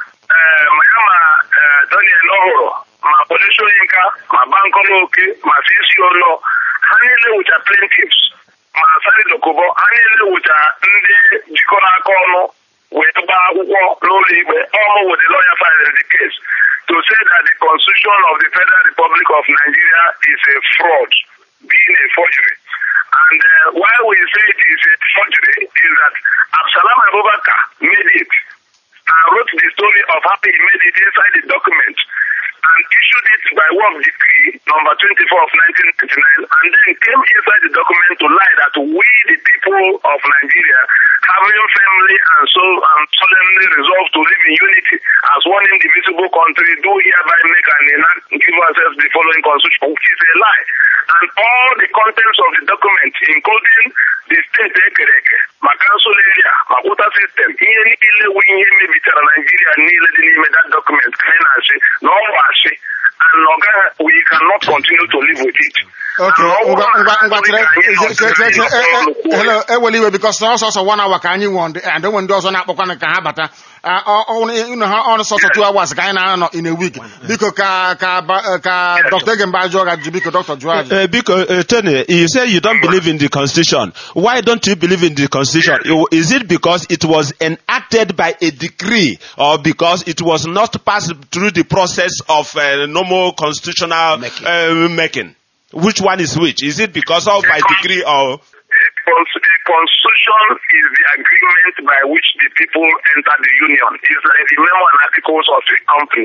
Eh, ma ya ma eh, Daniel Ọhụrụ ma Police Yinka ma Bankonoke ma Sisi Olo ha niile wụcha plaintiffs ma Sani Dokubo ha niile wụcha ndị jikọrọ aka ọnụ wee gbaa akwụkwọ n'ụlọ ikpe ọmụ with the lawyer filed the case to say that the Constitution of the Federal Republic of Nigeria is a fraud, being a forgery. And uh, why we say it is a forgery is that Absalam Abubakar made it and wrote the story of how he made it inside the document and issued it by work decree number twenty-four of nineteen ninety-nine and then came inside the document to lie that we the people of Nigeria having firmly and so and solemnly resolved to live in unity as one indivisible country do hereby make and enact give ourselves the following constitution, which is a lie. And all the contents of the document, including the state ekereke, ma council area, ma quota system, ihe niile wu ihe mebichara Nigeria niile dị n'ime that document ka anyị na-asị na ọ bụ asị and na ọ gaghị we cannot continue to live with it. Okay, And ọ bụrụ ngwa ngwa na ngwa anyị chere anyị chere- chere- chere- nọgide eh, eh, n'ọnụ kwuo ya. hello ewele iwe because ọsọ ọsọ one hour ka anyị nwụọ ndị and enwe ndị ọzọ na-akpọkwana ka ha bata Ah, ọ- ọ- unu ha ọrụ sọsọ two hours ka anyị na-anọ in a week biko ka ka ba- ka Doctor Egemba jụọ gị ajụjụ biko Doctor jụọ ajụjụ. Uh, because, uh, Tony, you say you don't believe in the Constitution. Why don't you believe in the Constitution? You- Is it because it was enacted by a decree or because it was not passed through the process of uh, normal constitutional Making. uh, making? Which one is which? Is it because of by decree or... A cons- a constitution is the agreement by which the people enter the union. It's like the memo and articles of a company.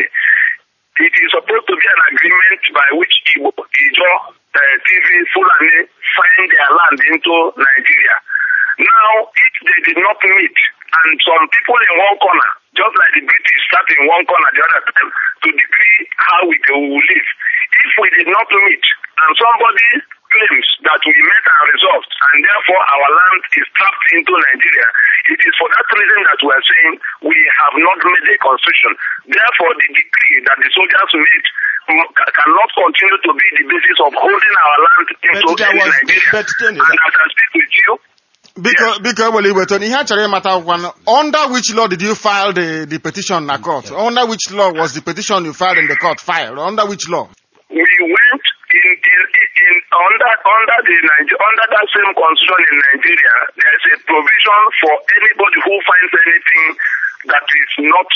It is supposed to be an agreement by which Igbo, Ijo, uh, T V, Fulani sign their land into Nigeria. Now, if they did not meet, and some people in one corner, just like the British sat in one corner the other time to decree how we will live. If we did not meet, and somebody claims that we met and resolved, and therefore our land is trapped into Nigeria. It is for that reason that we are saying we have not made a constitution. Therefore, the decree that the soldiers made mm, ca- cannot continue to be the basis of holding our land into But there was- Nigeria. but Tony, and as I speak with you, Biko, biko, well, Iweton, ihe a chọrọ ịmata akwụkwọ, under which law did you file the, the petition na court? Under which law was the petition you filed in the court filed? Under which law? we went in, in, in under under the Niger- under that same constitution in Nigeria. There's a provision for anybody who finds anything that is not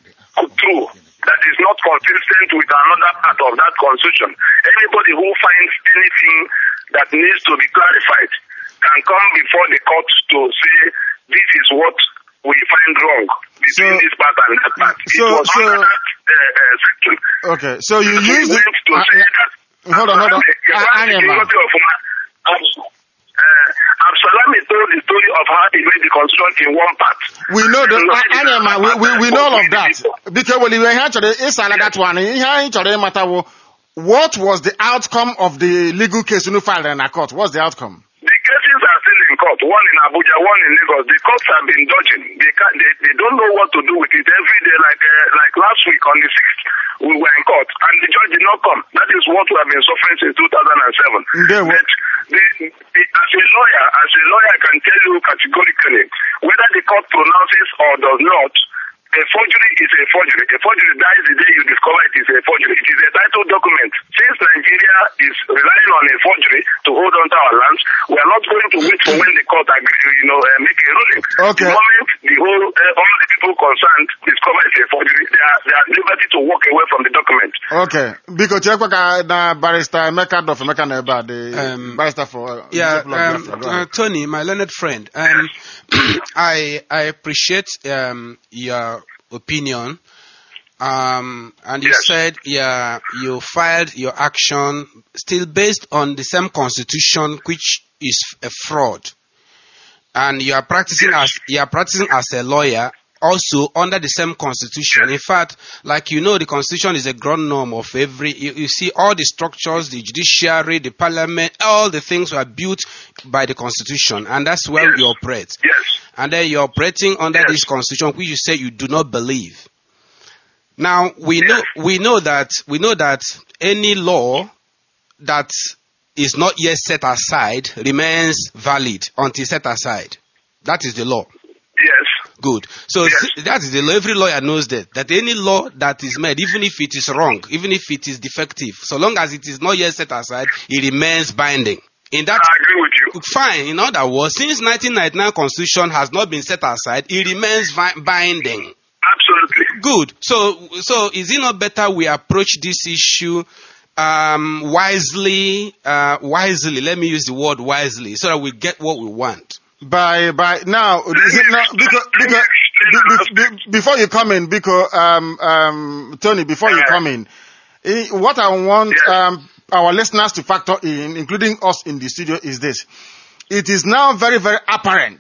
true, that is not consistent with another part of that constitution. Anybody who finds anything that needs to be clarified can come before the court to say this is what we find wrong between So- this part and that part. so- it was so- under that uh, uh, section. Okay, so you We used went it. to uh, say that hold on, hold on. the Uh, Anyama. security of ma- Abs- uh, Absalom told the story of how he made the constitution in one part. We know the, No, uh, Anyama, we, we, we know all of that. Because well, ihe a chọrọ ịsala that one, ihe anyị chọrọ ịmata wo, what was the outcome of the legal case you filed in a court? What's the outcome? The cases are still in court, one in Abuja, one in Lagos. The courts have been dodging. They can't, they, they don't know what to do with it every day. Like uh, like last week on the sixth, we were in court and the judge did not come. That is what we have been suffering since two thousand seven. They were- But the, the, as a lawyer, as a lawyer, I can tell you categorically whether the court pronounces or does not. A forgery is a forgery. A forgery dies the day you discover it is a forgery. It is a title document. Since Nigeria is relying on a forgery to hold on to our lands, we are not going to wait for when the court agree, you know, uh, make a ruling. Okay. The moment the whole, uh, all the people concerned discover it's a forgery, they are, they are at liberty to walk away from the document. Okay, because chekwa ka na barrister Emeka Dof Emeka na ebe a, the Um, barrister for uh, Yeah, Disciple of um, Biafra. Go uh, ahead. Tony, my learned friend, um, I I appreciate um, your opinion, um, and you Yes. said yeah you filed your action still based on the same constitution, which is a fraud, and you are practicing as you are practicing as a lawyer. Also under the same constitution. In fact, like you know, the constitution is a ground norm of every, you, you see all the structures, the judiciary, the parliament, all the things were built by the constitution, and that's where Yes. you operate. Yes. And then you're operating under Yes. this constitution, which you say you do not believe. Now, we know, we know that, we know that any law that is not yet set aside remains valid until set aside. That is the law. Yes. Good. So Yes. s- that is the law. Every lawyer knows that. That any law that is made, even if it is wrong, even if it is defective, so long as it is not yet set aside, it remains binding. In that, I agree with you. fine. In other words, since nineteen ninety-nine Constitution has not been set aside, it remains vi- binding. Absolutely. Good. So, so is it not better we approach this issue um, wisely? Uh, wisely. Let me use the word wisely, so that we get what we want. By by now, is it not, because, because be, be, be, before you come in, because um um Tony, before you come in, eh, what I want um our listeners to factor in, including us in the studio, is this: it is now very very apparent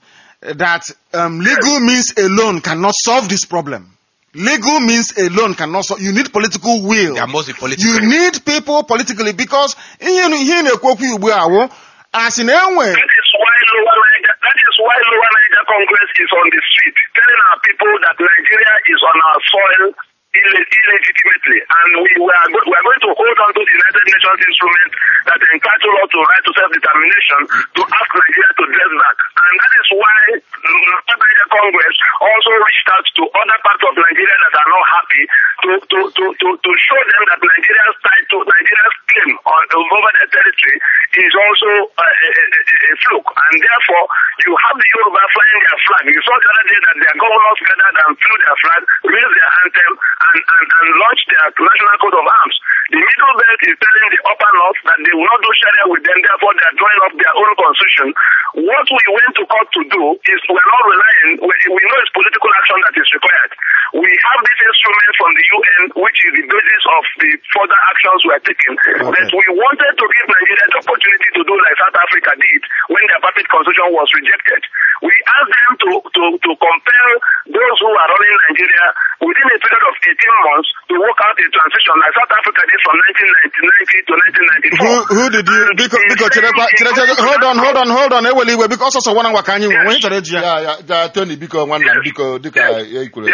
that um, legal means alone cannot solve this problem. Legal means alone cannot solve. You need political will. There must be political. You need people politically, because ihe ihe na-ekwu okwu ugbu a wo as in enwe. That is why Lower Niger, that is why Lower Niger Congress is on the street, telling our people that Nigeria is on our soil ill- illegitimately, and we, we, are go- we are going to hold on to the United Nations instrument that entitle us to right to self-determination to ask Nigeria to dress back. And that is why Lower Niger Congress also reached out to other parts of Nigeria that are not happy to, to, to, to, to show them that Nigeria's title, Nigeria's claim on, over their territory is also uh, a, a, a, a fluke. And therefore, you have the Yoruba flying their flag. You saw the other day that their governors gathered and flew their flag, raised their anthem, and, and, and launched their national coat of arms. The middle belt is telling the upper north that they will not do Sharia with them, therefore they are drawing up their own constitution. What we went to court to do is we are not relying, we, we know it's political action that is required. We have this instrument from the U N, which is the basis of the further actions we are taking. Okay. But we wanted to give Nigeria the opportunity to do like South Africa did when their puppet constitution was rejected. We asked them to, to, to compel those who are running Nigeria within a period of eighteen months to work out a transition like South Africa did from nineteen ninety-nine ninety to nineteen ninety-four. Who, who did you, because, because, hold on, hold on, hold on, Eweliwe, because also one of Wakani, when you told you. Yeah, yeah, Tony, because one, because, because,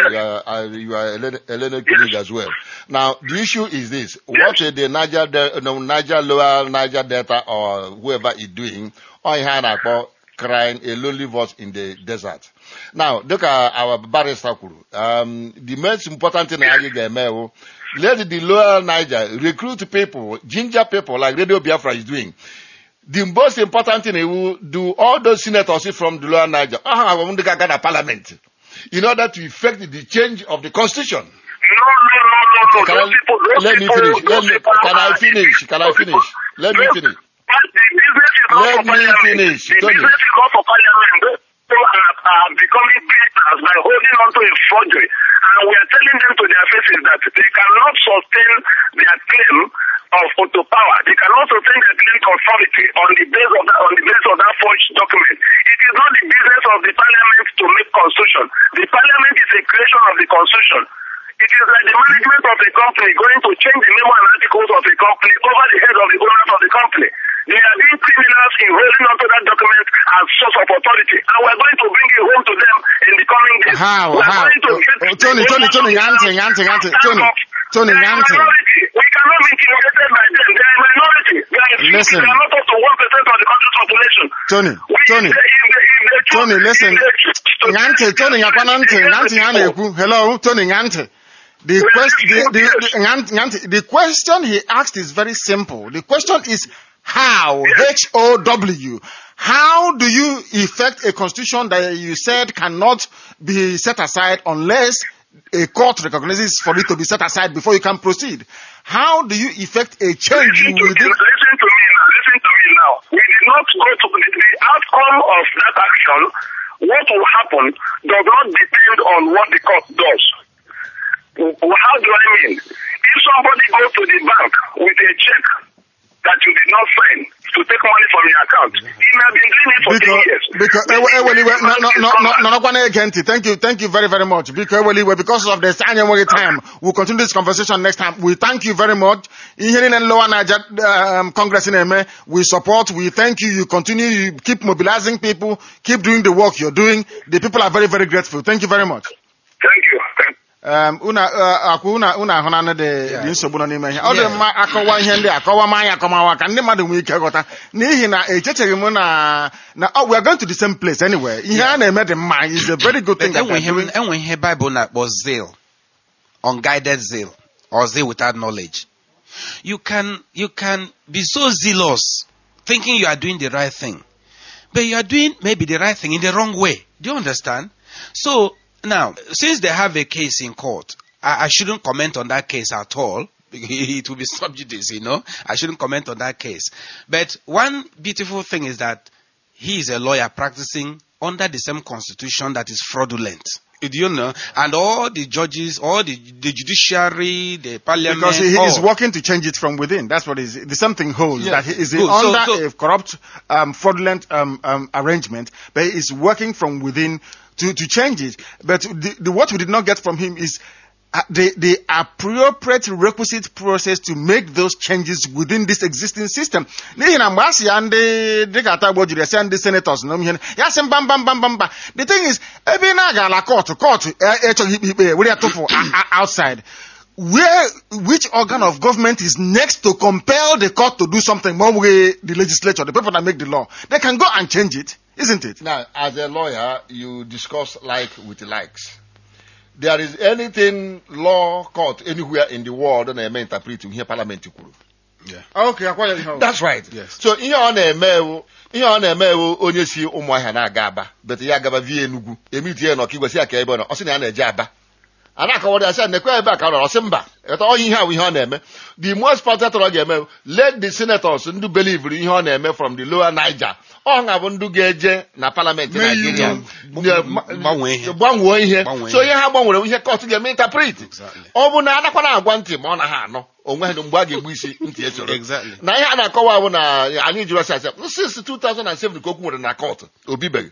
you are Elena Koenig as well. Now, the issue is this. What the Niger, the, no, Niger Lower, Niger Delta, or whoever is doing, on hand about crying a lonely voice in the desert. Now, look at our barrister. Um, the most important thing I get mail, let the lower Niger recruit people, ginger people like Radio Biafra is doing. The most important thing they will do all those senators from the lower Niger, ah, uh, Ghana Parliament, in order to effect the change of the constitution. No, no, no, no, no. Can Those I, people, those let me people, finish. Let me, people can I finish? Can I finish? Let me finish. But the business is not Let for me parliament. finish, The Tony. business is not for parliament. Those people are, are becoming beaters by holding on to a forgery. And we are telling them to their faces that they cannot sustain their claim of auto power. They cannot sustain their claim to authority on the base of that, on the basis of that forged document. It is not the business of the parliament to make constitution. The parliament is a creation of the constitution. It is like the management of a company going to change the memo and articles of a company over the head of the owners of the company. They are being criminals in holding onto that document as source of authority. And we're going to bring it home to them in the coming days. How, we're how? going to get Oh, Tony, Tony, Tony, Yante, Yante, Yante, Tony, Tony, They are Yante. minority. We cannot be intimidated by them. They are a minority. They are, Listen. They are not up to one percent of the country's population. Tony, We, Tony, if they, if they, if they choose- Tony, listen. if they choose to- Yante, Tony, Yakwanante, Yante, Yaneku. Hello, Tony, Yante. The question, the, the, the, Yante, Yante, the question he asked is very simple. The question is how, H O W. How do you effect a constitution that you said cannot be set aside unless a court recognizes for it to be set aside before you can proceed? How do you effect a change Listen to, me, within? listen to me now. Listen to me now. We did not go to the, the outcome of that action. What will happen does not depend on what the court does. How do I mean? If somebody goes to the bank with a check that you did not sign to take money from your account, he may have been doing it for Because, ten years. because, eh, eh, well, well, no, no, no, no, no, no, no, again, thank you, thank you very, very much. Because, well, well, because of the annual time, we'll continue this conversation next time. We thank you very much. In here in Lower Niger, um, Congress in M A, we support, we thank you. You continue, you keep mobilizing people, keep doing the work you're doing. The people are very, very grateful. Thank you very much. Thank you. Thank you. Um, una, uh, akwa una, una ahụna de, Yeah. di nsogbu nọ n'ime ihe. Ọ dị Yeah. mma akọwa ihe ndị akọwa ma anyị akọmawa ka ndị mmadụ nwee ike ghọta. N'ihi na echecheghị m na, na, oh, we are going to the same place anyway. Ihe a na-eme dị mma is a very good thing But that we are doing. enwe ihe Bible na-akpọ zeal, unguided zeal, or zeal without knowledge. You can, you can be so zealous, thinking you are doing the right thing, but you are doing maybe the right thing in the wrong way. Do you understand? So, now, since they have a case in court, I, I shouldn't comment on that case at all. It will be subjudice, you know. I shouldn't comment on that case. But one beautiful thing is that he is a lawyer practicing under the same constitution that is fraudulent. Do you know? And all the judges, all the, the judiciary, the parliament. Because he, he is all- working to change it from within. That's what is the same thing holds. Yes. That he is Good. So- under so- a corrupt, um, fraudulent um, um, arrangement, but he is working from within to, to change it. But the, the, what we did not get from him is uh, the, the appropriate requisite process to make those changes within this existing system. N'ihi na mgbe a sị ya ndị dịka atagbo jiri esi ndị senators na ihe ya sị mba mba mba mba mba. The thing is, ebe ị na-agala court, court echoghị ikpe ikpe were ya tụfu outside. Where, which organ of government is next to compel the court to do something? More way the legislature, the people that make the law, they can go and change it, isn't it? Now, as a lawyer, you discuss like with likes. There is anything law court anywhere in the world that may interpret here parliament kwuru. Okay, acquire the That's right. Yes. So ihe ọ na-eme ewu ihe ọ na-eme ewu onye si ụmụahịa na-aga Aba but ya agaba vie Enugu emitie na ọka igwesi aka ebe ọ nọ ọ sị na ya na-eje Aba a na-akọwara ya sị nekwe ebe a ka ọ nọ ọ sị mba eta onye ihe ahụ ihe ọ na-eme the most important ọ ga-eme let the senators ndị believe ihe ọ na-eme from the lower Niger ọ ga-abụ ndị ga-eje na parliament Mee Nigeria iwu. Gbanwee ihe. gbanwee ihe Gbanwee so ihe. ihe ha gbanwere ihe court ga-eme interpret Exactly. ọ bụ na anakwana agwa ntị ma ọ na ha anọ onwe ha mgbe a ga-egbu isi ntị esoro Exactly. na ihe a na-akọwa bụ na anyị jụrụ asị asị since two thousand seven ka okwu nwere na court obibeghị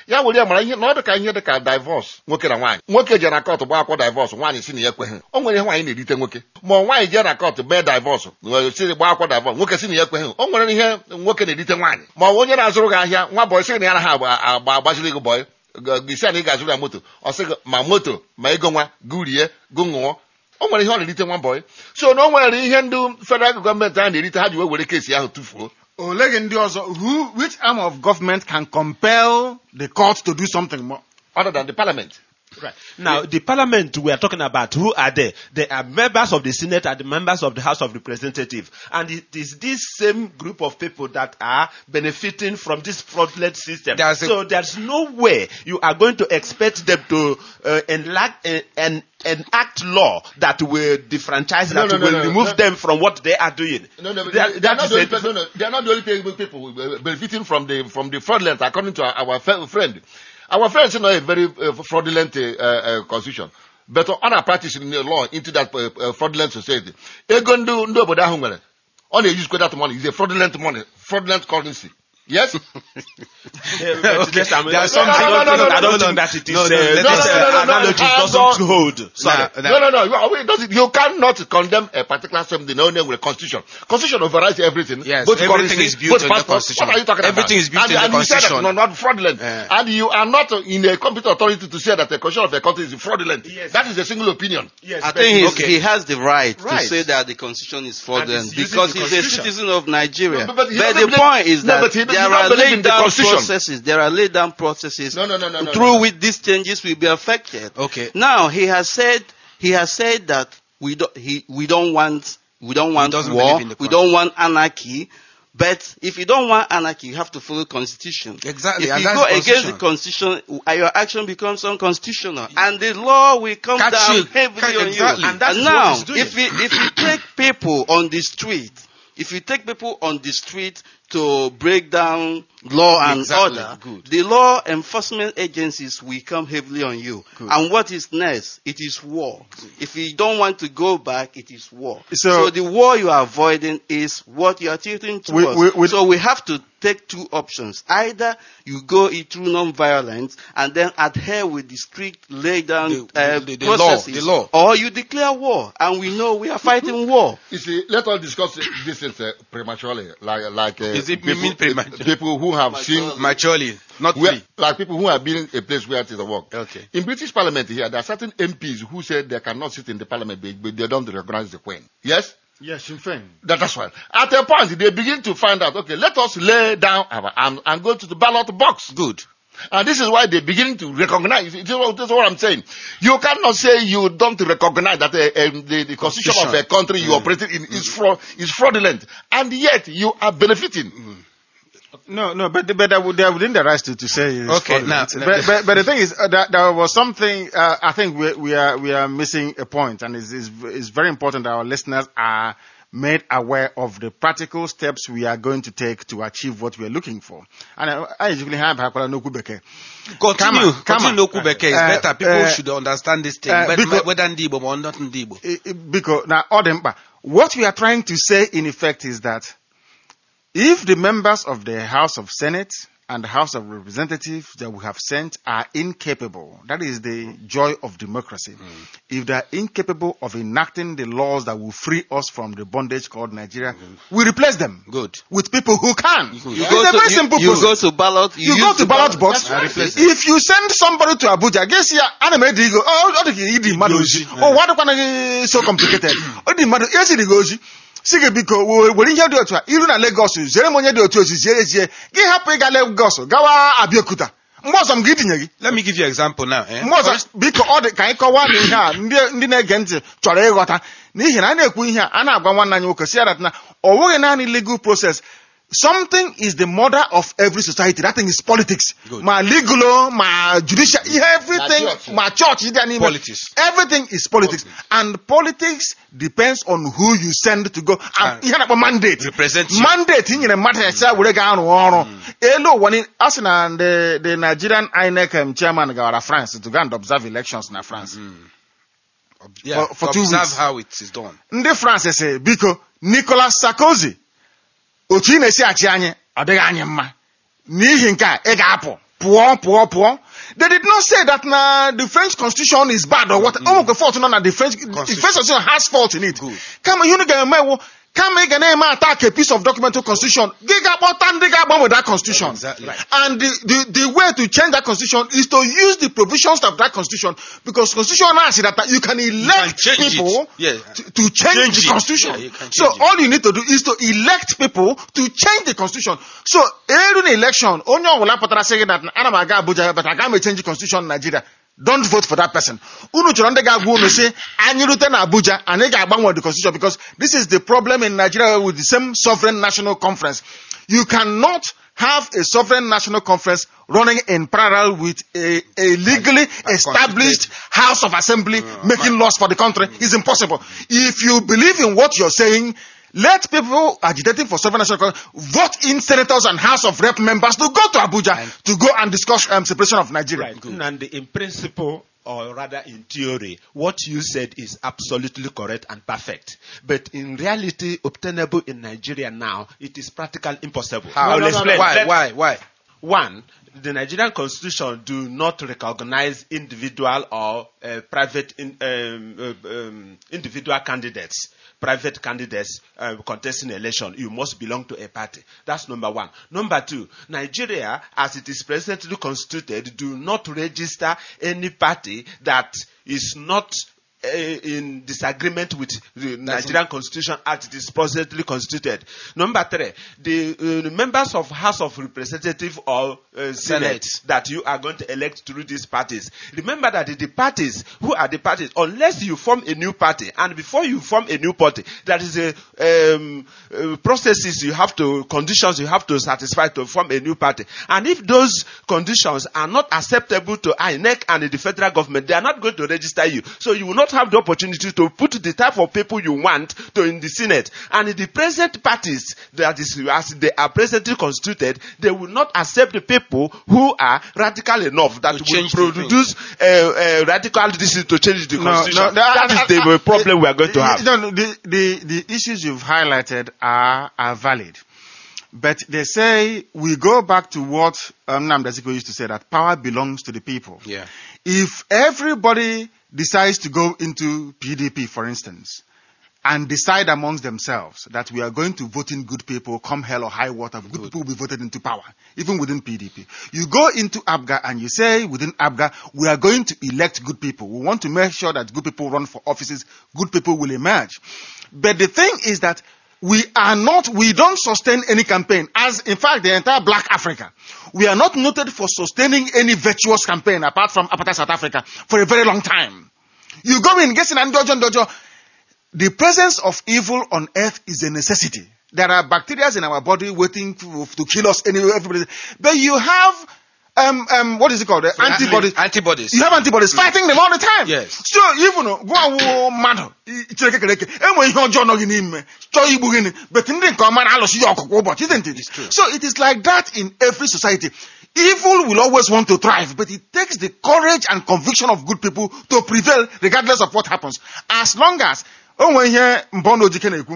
ya were ya mara ihe na ọ dị ka ihe dị ka divorce nwoke na nwaanyị nwoke je na kọtụ gbaa akwụkwọ divorce nwaanyị si na ya ekweghị o nwere ihe nwaanyị na-erite nwoke ma nwaanyị je na kọtụ mee divorce si gbaa akwụkwọ divorce nwoke si na ya ekweghị o nwere ihe nwoke na-erite nwaanyị ma ọ bụ onye na-azụrụ gị ahịa nwa bọyị sị na ya na ha agba agbaziri gị bọyị gị na ị ga-azụrụ ya moto ọ sị gị ma moto ma ego nwa gụrie gụ ṅụọ o nwere ihe ọ na-erite nwa bọyị so na o nwere ihe ndị federal gọọmenti ahụ na-erite ha ji wee were kesi ahụ tụfuo. Oleg ndị ọzọ, who, which arm of government can compel the court to do something more other than the parliament? Right. Now, the parliament we are talking about, who are they? They are members of the Senate and the members of the House of Representatives. And it is this same group of people that are benefiting from this fraudulent system. There's a- so there's no way you are going to expect them to uh, enact, uh, en- enact law that will defranchise, No, that no, no, will no, remove no. them from what they are doing. No, no, That- they, are, they, that are not is the only, a- pe- no, no, they are not the only pe- people benefiting from the from the fraudulent, according to our, our fe- friend. Our friend is not a very uh, fraudulent uh, uh, constitution, but on our practice in the law into that uh, uh, fraudulent society. Ego ndị ndị obodo ahụ nwere, ọ na-use that money is a fraudulent money, fraudulent currency. Yes. Yeah, but yes, I'm- There are I some- don't no, no, think- no, I don't no, think no. that it is, No, no, uh, let this us- uh, no, no, no, no, analogy no, doesn't no. hold. Sorry. Now- No, no, no. You, it doesn't, you cannot condemn a particular something only with a constitution. Constitution overrides everything. Yes, both everything currency, is built both in the passports. constitution. What are you talking Everything about? is built and, in the and you said that constitution. no, not fraudulent. Yeah. And you are not in a competent authority to say that the constitution of a country is fraudulent. Yes. That is a single opinion. Yes, I but- think he's, okay. he has the right, Right. to say that the constitution is fraudulent he's using because the he's a constitution. citizen of Nigeria. No, but he but doesn't the believe- point is no, that but he does there not are believe laid in the down constitution. processes. There are laid down processes No, no, no, no, no, through no. which these changes will be affected. Okay. Now he has said he has said that we don't he we don't want we don't want doesn't war. believe in the We don't want anarchy. But if you don't want anarchy, you have to follow constitution. Exactly, If and you that's go the against the constitution. constitution, uh, your action becomes unconstitutional, and the law will come Catch down you. heavily Catch- on exactly. you. And that's what now, it's doing. if you if you take people on the street, if you take people on the street to break down law and Exactly. order, Good. the law enforcement agencies will come heavily on you. Good. And what is next? It is war. If you don't want to go back, it is war. So- So, the war you are avoiding is what you are tilting We- towards. we- we- so we have to take two options. Either you go it through non-violence and then adhere with the strict laid down The- uh, the- the law, processes, the law. or you declare war. And we know we are fighting war. You see, let us discuss this is, uh, prematurely, like like uh, Is it people, mean premature? people who have seen Maturely, not where, free. like people who have been in a place where it is a work. Okay. In British Parliament here, there are certain M Ps who said they cannot sit in the Parliament, but but they don't recognize the Queen. Yes. Yes, Sinn Féin. That, that's why. At a point, they begin to find out, okay, let us lay down our arms and go to the ballot box. Good. And this is why they begin to recognize. This is what, this is what I'm saying. You cannot say you don't recognize that uh, um, the, the constitution of a country you operate in is, fraud, is fraudulent. And yet you are benefiting. No, no, but but they are they are within the rights to, to say. It's Okay, fraudulent. now- but, but but the thing is uh, that there was something. Uh, I think we we are we are missing a point, and it's, it's it's very important that our listeners are made aware of the practical steps we are going to take to achieve what we are looking for. And I, I usually have Hakwala Nokubeke. Continue. Kama, Continue. kama. Okubeke is Uh, better. People uh, should understand this thing. uh, But because- whether Ndibo or not Ndibo. I- I- because now Odemba, what we are trying to say in effect is that if the members of the House of Senate and the House of Representatives that we have sent are incapable, that is the joy of democracy. If they are incapable of enacting the laws that will free us from the bondage called Nigeria, we replace them Good. with people who can. You It's go a to, very you, simple you process. go to ballot. You use go to the ballot box. That's right. If you send somebody to Abuja, guess here, ana me digo, oh, ọ dị ka ịdị mmadụ oji. Oh, what kwana gị so complicated. Ọ dị mmadụ, esi dị gị oji. Sị gị biko, were ihe dị otu a, iru na Lagos, zere m onye dị otu oji, ziere zie. Gị hapụ ịga Lagos, gawa Abeokuta. Mgbe ọzọ m gị itinye gị. Let me give you an example now. Eh? Mgbe ọzọ, biko, ọ dị ka anyị kọwaa na ihe a, ndị ndị na-ege ntị chọrọ ịghọta. N'ihi na a na-ekwu ihe a, a na-agwa nwanne anyị nwoke, si ya na ọ bụghị naanị legal process. Something is the mother of every society. That thing is politics. Good. Ma legal, ma judicial, everything, Ma church. ma church, ịdị n'ime. Politics. Everything is politics. And politics depends on who you send to go. And ihe na-akpọ mandate. Represent you. Mandate i nyere mmadụ ya sị ya were gaa rụọ ọrụ. Elu ụwa ni, a sị na the, the Nigerian I N E C um, chairman gawara France to go and observe elections na France. Yeah. For- for two Observe weeks. how it is done. Ndị France sị, biko, Nicolas Sarkozy, otu ị na-esi achị anyị, ọ dịghị anyị mma. N'ihi nke a, ị ga-apụ. poor, poor, poor. They did not say that nah, the French constitution is bad or what. Oh, the fault, no, no, the French, the French constitution has fault in it. Good. Come on, you know, come make an attack a piece of documental constitution. Dig up and dig up with that constitution. Exactly. Right. And the, the, the way to change that constitution is to use the provisions of that constitution, because constitution has it that you can elect you can people yeah. to, to change, change the it. constitution. Yeah, you can so change it. all you need to do is to elect people to change the constitution. So every election, only one will say that I'm a guy Abuja, but I can't change the constitution in Nigeria. Don't vote for that person. Unu chọrọ ndị ga-agwa unu say anyị rute na Abuja and anyị ga-agbanwe the constitution, because this is the problem in Nigeria with the same sovereign national conference. You cannot have a sovereign national conference running in parallel with a, a legally established House of Assembly making laws for the country. It's impossible. If you believe in what you're saying, let people agitating for sovereign national conference vote in senators and House of Rep members to go to Abuja and to go and discuss um, separation of Nigeria. Right. And in principle, or rather in theory, what you said is absolutely correct and perfect. But in reality, obtainable in Nigeria now, it is practically impossible. How? Now, let's No, no, no. let- Why? let- Why? Why? One, the Nigerian constitution do not recognize individual or uh, private in, um, uh, um, individual candidates. Private candidates uh, contesting election, you must belong to a party. That's number one. Number two, Nigeria, as it is presently constituted, do not register any party that is not uh, in disagreement with the Nigerian constitution as it is presently constituted. Number three, the uh, members of House of Representatives or uh, Senate, Senate. that you are going to elect through these parties. Remember that the, the parties, who are the parties, unless you form a new party, and before you form a new party, there is a um, uh, processes you have to, conditions you have to satisfy to form a new party. And if those conditions are not acceptable to I N E C and the federal government, they are not going to register you. So you will not have the opportunity to put the type of people you want to in the Senate. And in the present parties, that is, as they are presently constituted, they will not accept the people who are radical enough that To will change the produce uh, uh, radical decisions to change the No, constitution. no, no, that I- is the I- I- problem we are going to have. No, no, the, the, the issues you've highlighted are, are valid. But they say we go back to what um, Nnamdi Azikiwe used to say, that power belongs to the people. Yeah. If everybody decides to go into P D P, for instance, and decide amongst themselves that we are going to vote in good people, come hell or high water, good, good people will be voted into power, even within P D P. You go into ABGA and you say within ABGA, we are going to elect good people. We want to make sure that good people run for offices, good people will emerge. But the thing is that we are not, we don't sustain any campaign. As in fact, the entire Black Africa, we are not noted for sustaining any virtuous campaign apart from apartheid South Africa for a very long time. You go in, get in and dojo, dojo. The presence of evil on earth is a necessity. There are bacteria in our body waiting to, to kill us anyway. Everybody, but you have um um what is it called? The antibodies. Antibodies. You have antibodies fighting them all the time. Yes. So even go mad. Enwe ihe ọjọọ nọ gị n'ime. Chọọ igbu gịnị. But ndị nke ọma na-alụsị ya ọkụkụ ụbọchị, isn't it? It's true. So it is like that in every society. Evil will always want to thrive, but it takes the courage and conviction of good people to prevail regardless of what happens. As long as onwe ihe Mbọnụ Ojike na-ekwu,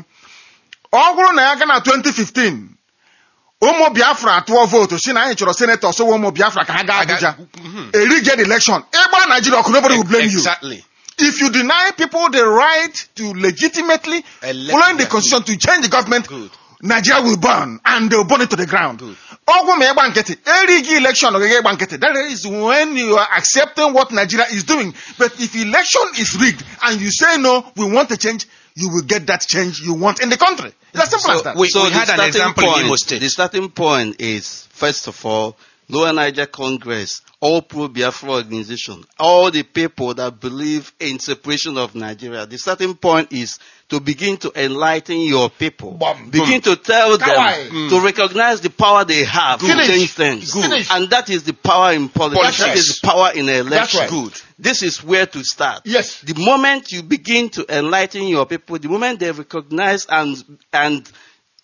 ọ bụrụ na ya ga na twenty fifteen, ụmụ Biafra atụọ vootu si na anyị chọrọ senator so ụmụ Biafra ka ha gaa Abuja, a rigged election, ịgba Nigeria ọkụ, nobody will blame you. Exactly. If you deny people the right to legitimately Elect following the them. constitution to change the government, Good. Nigeria will burn and they'll burn it to the ground. Good. Ọgwụ ma ịgba nkịtị, erigi election ogige ịgba nkịtị. That is when you are accepting what Nigeria is doing. But if election is rigged and you say no, we want a change, you will get that change you want in the country. It's as simple as that. we- so the had an starting example in point, Imo State. The starting point is, first of all, Lower Niger Congress, all pro-Biafra organization, all the people that believe in separation of Nigeria. The starting point is to begin to enlighten your people. Bum, begin to tell them Kawai. to recognize the power they have Finish. to change things. Good. Finish. And that is the power in politics. That Politics. is the power in election. right. Good. This is where to start. Yes. The moment you begin to enlighten your people, the moment they recognize and and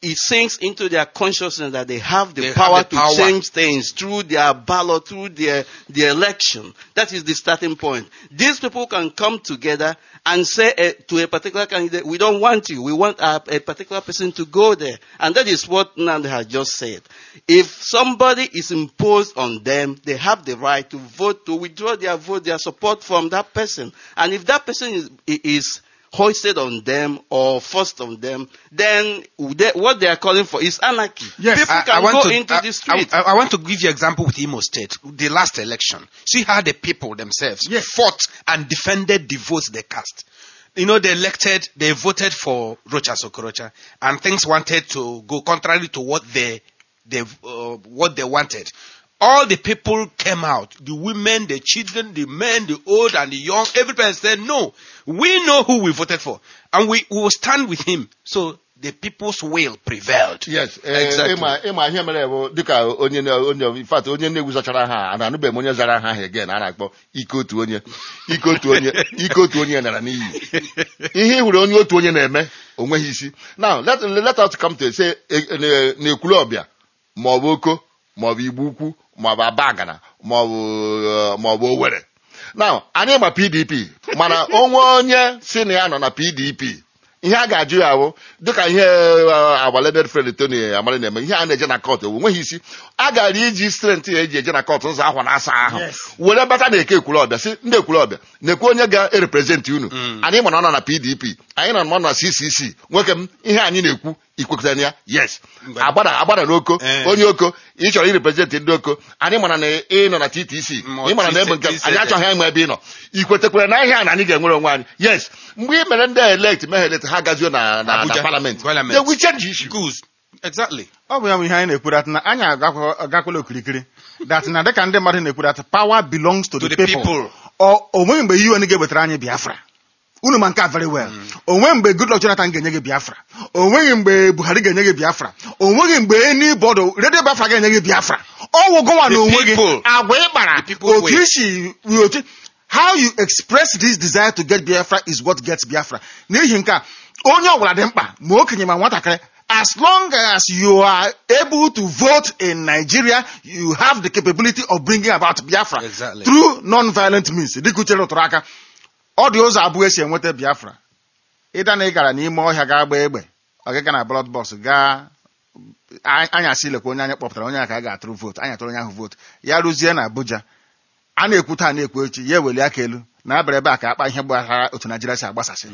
it sinks into their consciousness that they have the They have power the to power. change things through their ballot, through their, their election. That is the starting point. These people can come together and say uh, to a particular candidate, we don't want you. We want a, a particular person to go there. And that is what Nnamdi has just said. If somebody is imposed on them, they have the right to vote, to withdraw their vote, their support from that person. And if that person is, is hoisted on them or forced on them, then they, what they are calling for is anarchy. Yes, People I, can I want go to, into I, the street. I, I want to give you an example with Imo State, the last election. See how the people themselves Yes. fought and defended the votes they cast. You know, they elected, they voted for Rochas Okorocha, and things wanted to go contrary to what they, they, uh, what they wanted. All the people came out, the women, the children, the men, the old and the young, everybody said, no, we know who we voted for, and we, we will stand with him. So the people's will prevailed. Yes, eh, Exactly. ịma ịma ihe mere bụ dịka onye na- onye in fact onye na-egwuzachara ha a na-anụbeghị m onye zara ha ahụ again a na-akpọ ike otu onye ike otu onye ike otu onye nara n'iyi ihe ị hụrụ onye otu onye na-eme o nweghị isi. Now let, let us come to say n'Ekwulọbịa maọbụ Oko maọbụ Igbo Ukwu maọbụ Abagana maọbụ uh, maọbụ Owerri. Now anyị ma P D P mana onwe onye si na ya nọ na P D P ihe a ga-ajụ ya ahụ dịka ihe agbalebed friend Tony Amadi na-eme ihe a na-eje na kọt ewu nweghị isi a gara iji strength ya eji eje na kọt ụzọ ahụ na asa ahụ were bata na eke Ekwulọbịa si ndị Ekwulọbịa na-ekwu onye ga-erepresent unu anyị mana ọ nọ na P D P anyị nọ na C C C nwoke m ihe anyị na-ekwu ikwekọtara ya yes agbada agbada n'Oko onye Oko ị chọrọ irepresent ndị Oko anyị mana na ị nọ na T T C ị mana na ebe nke anyị achọghị ịma ebe ị nọ ikwetekwara na ihe a na anyị ga-enwere onwe anyị yes mgbe ị mere ndị elect meghe elect ha gazio na na Abuja, parliament parliament. they will change issue. Good. Exactly. ọ bụ ya bụ ihe anyị na-ekwudat na anyị agakwala okirikiri that na dịka ndị mmadụ na-ekwudat power belongs to, To the, the people. people. O onweghị mgbe U N ga-ewetara anyị Biafra unu ma nke a very well. Onweghị mgbe Goodluck Jonathan ga-enye gị Biafra. Onweghị mgbe Buhari ga-enye gị Biafra. Onweghị mgbe anybody Radio Biafra ga-enye gị Biafra. Ọwụ gụnwa na onwe gị agwa ịkpara otu isi otu how you express this desire to get Biafra is what gets Biafra. N'ihi nke a onye ọbụla dị mkpa ma okenye ma nwatakịrị as long as you are able to vote in Nigeria, you have the capability of bringing about Biafra Exactly. through non-violent means. Dịka uche rụtụrụ aka ọ dị ụzọ abụọ esi enweta Biafra. Ịda na ị gara n'ime ọhịa gaa gba egbe ọgịga na ballot box gaa anyasị lekwa onye anyị kpọpụtara onye aka a ga-atụrụ vote anya tụrụ onye ahụ vote ya rụzie na Abuja a na-ekwu taa na-ekwu echi ya eweli aka elu na abịara ebe a ka akpa ihe gbasara otu Naijiria si agbasasị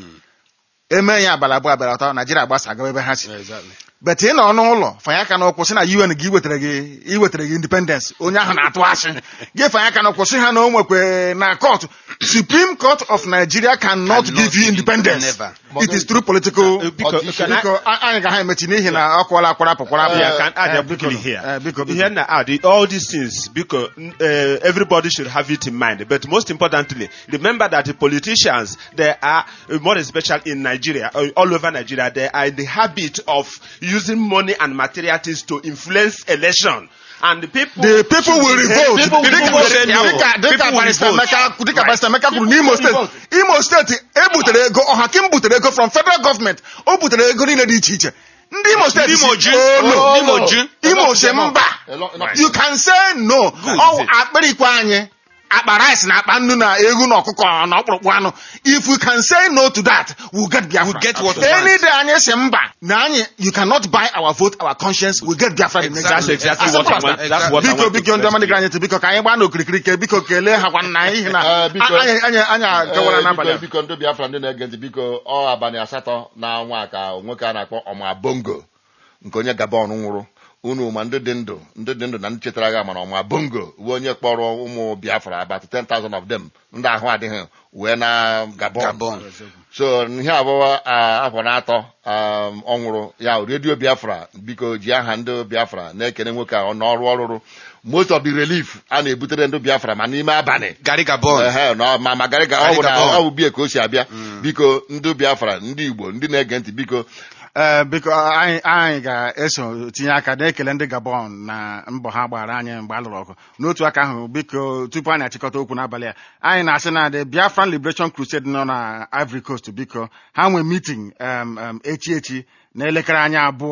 eme ya abalị abụọ abịara ọtọ Naijiria agbasa agawa ebe ha si Exactly. bet ị nọ n'ụlọ fanye aka n'ụkwụ sị na U N gị iwetara gị iwetara gị independence onye ahụ na-atụ asị gị fanye aka n'ụkwụ sị ha na o nwekwe na court Supreme Court of Nigeria cannot Cannot give you give- independence. never. It is through political Uh, because- audition. can I- Biko, a- anyị ga ha emechi n'ihi na ọ kwụọla akwarapụ kwarapụ Yeah, can I Eh, add quickly biko, here? eh, biko, biko. Here now, add all these things because uh, everybody should have it in mind. But most importantly, remember that the politicians, they are uh, more especially in Nigeria, uh, all over Nigeria, they are in the habit of using money and material things to influence election. And the people, The people will revolt. People will Dịka- vote. say no. dịka- dịka People will Barrister vote. Emeka- dịka Right. Barrister Emeka kwuru n'Imo steeti Imo steeti ebutere ego ọhakim butere ego from federal government o butere ego niile dị iche iche ndị Imo steeti Imo si, ju. "Oh, no." Imo ju. Imo si mba you can say no ọ akpịrịkwa anyị akpa rice na akpa nnu na ewu na ọkụkọ na ọkpụrụkpụ anụ if we can say no to that we'll get Biafra. We'll get what we any want. day anyị si mba na anyị you cannot buy our vote our conscience we'll get Biafra the next Exactly. day. That's exactly As what simple I as want. that. That's what I biko want to biko ndị ọma express. dịgara anyị ntị biko ka anyị gbaa n'okirikiri ke biko kelee ha kwa nna n'ihi na Eh, biko. anyị anyị anyị agawara n'abalị a. biko biko ndị Biafra ndị na-ege ntị biko ọ abalị asatọ na ọnwa ka nwoke a na-akpọ Ọma Bongo nke onye Gabon nwụrụ unu ma ndị dị ndụ ndị dị ndụ na ndị chetara gị mana Ọma Bongo bụ onye kpọrọ ụmụ Biafra about ten thousand of them ndị ahụ adịghị wee na Gabon. Gabon. So ihe abụọ afọ na atọ um, ọ nwụrụ ya redio Biafra biko ji aha ndị Biafra na-ekene nwoke a n'ọrụ ọrụrụ most of the relief a na-ebutere ndị Biafra ma n'ime abalị Gary Gabon. Ehe, na ma ma Gary Ga- ọ bụ na Gabon. ọ bụ bie ka o si abịa biko ndị Biafra ndị Igbo ndị na-ege ntị biko Ee, biko anyị anyị ga-eso tinye aka na-ekele ndị Gabon na mbọ ha gbara anyị mgbe a lụrụ ọgụ n'otu aka ahụ biko tupu anyị achịkọta okwu n'abalị a anyị na-asị na the Biafran Liberation Crusade nọ na Ivory Coast biko ha nwee meeting um, um, echi echi na elekere anya abụọ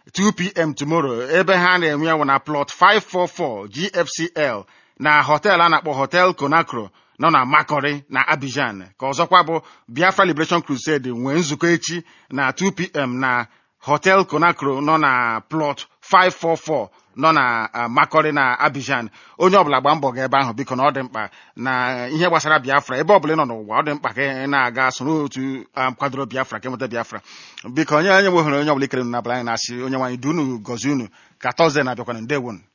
two p m tomorrow ebe ha na-enwe ya na plot five forty-four G F C L na hotel a na-akpọ Hotel Conakry nọ na Makori na Abidjan. Ka ọzọkwa bụ Biafra Liberation Crusade nwee nzukọ echi na two p m na Hotel Conakry nọ na plot five forty-four nọ na Makori na Abidjan. Onye ọbụla gba mbọ ga ebe ahụ biko na ọ dị mkpa na ihe gbasara Biafra ebe ọbụla nọ n'ụwa ọ dị mkpa ka ị na-aga soro otu kwadoro Biafra ka enweta Biafra. Biko onye onye nwehere onye ọbụla ikere na abala anyị na-asị onye nwaanyị dunu gozi unu ka Tọzdee na-abịakwana. Ndewonu.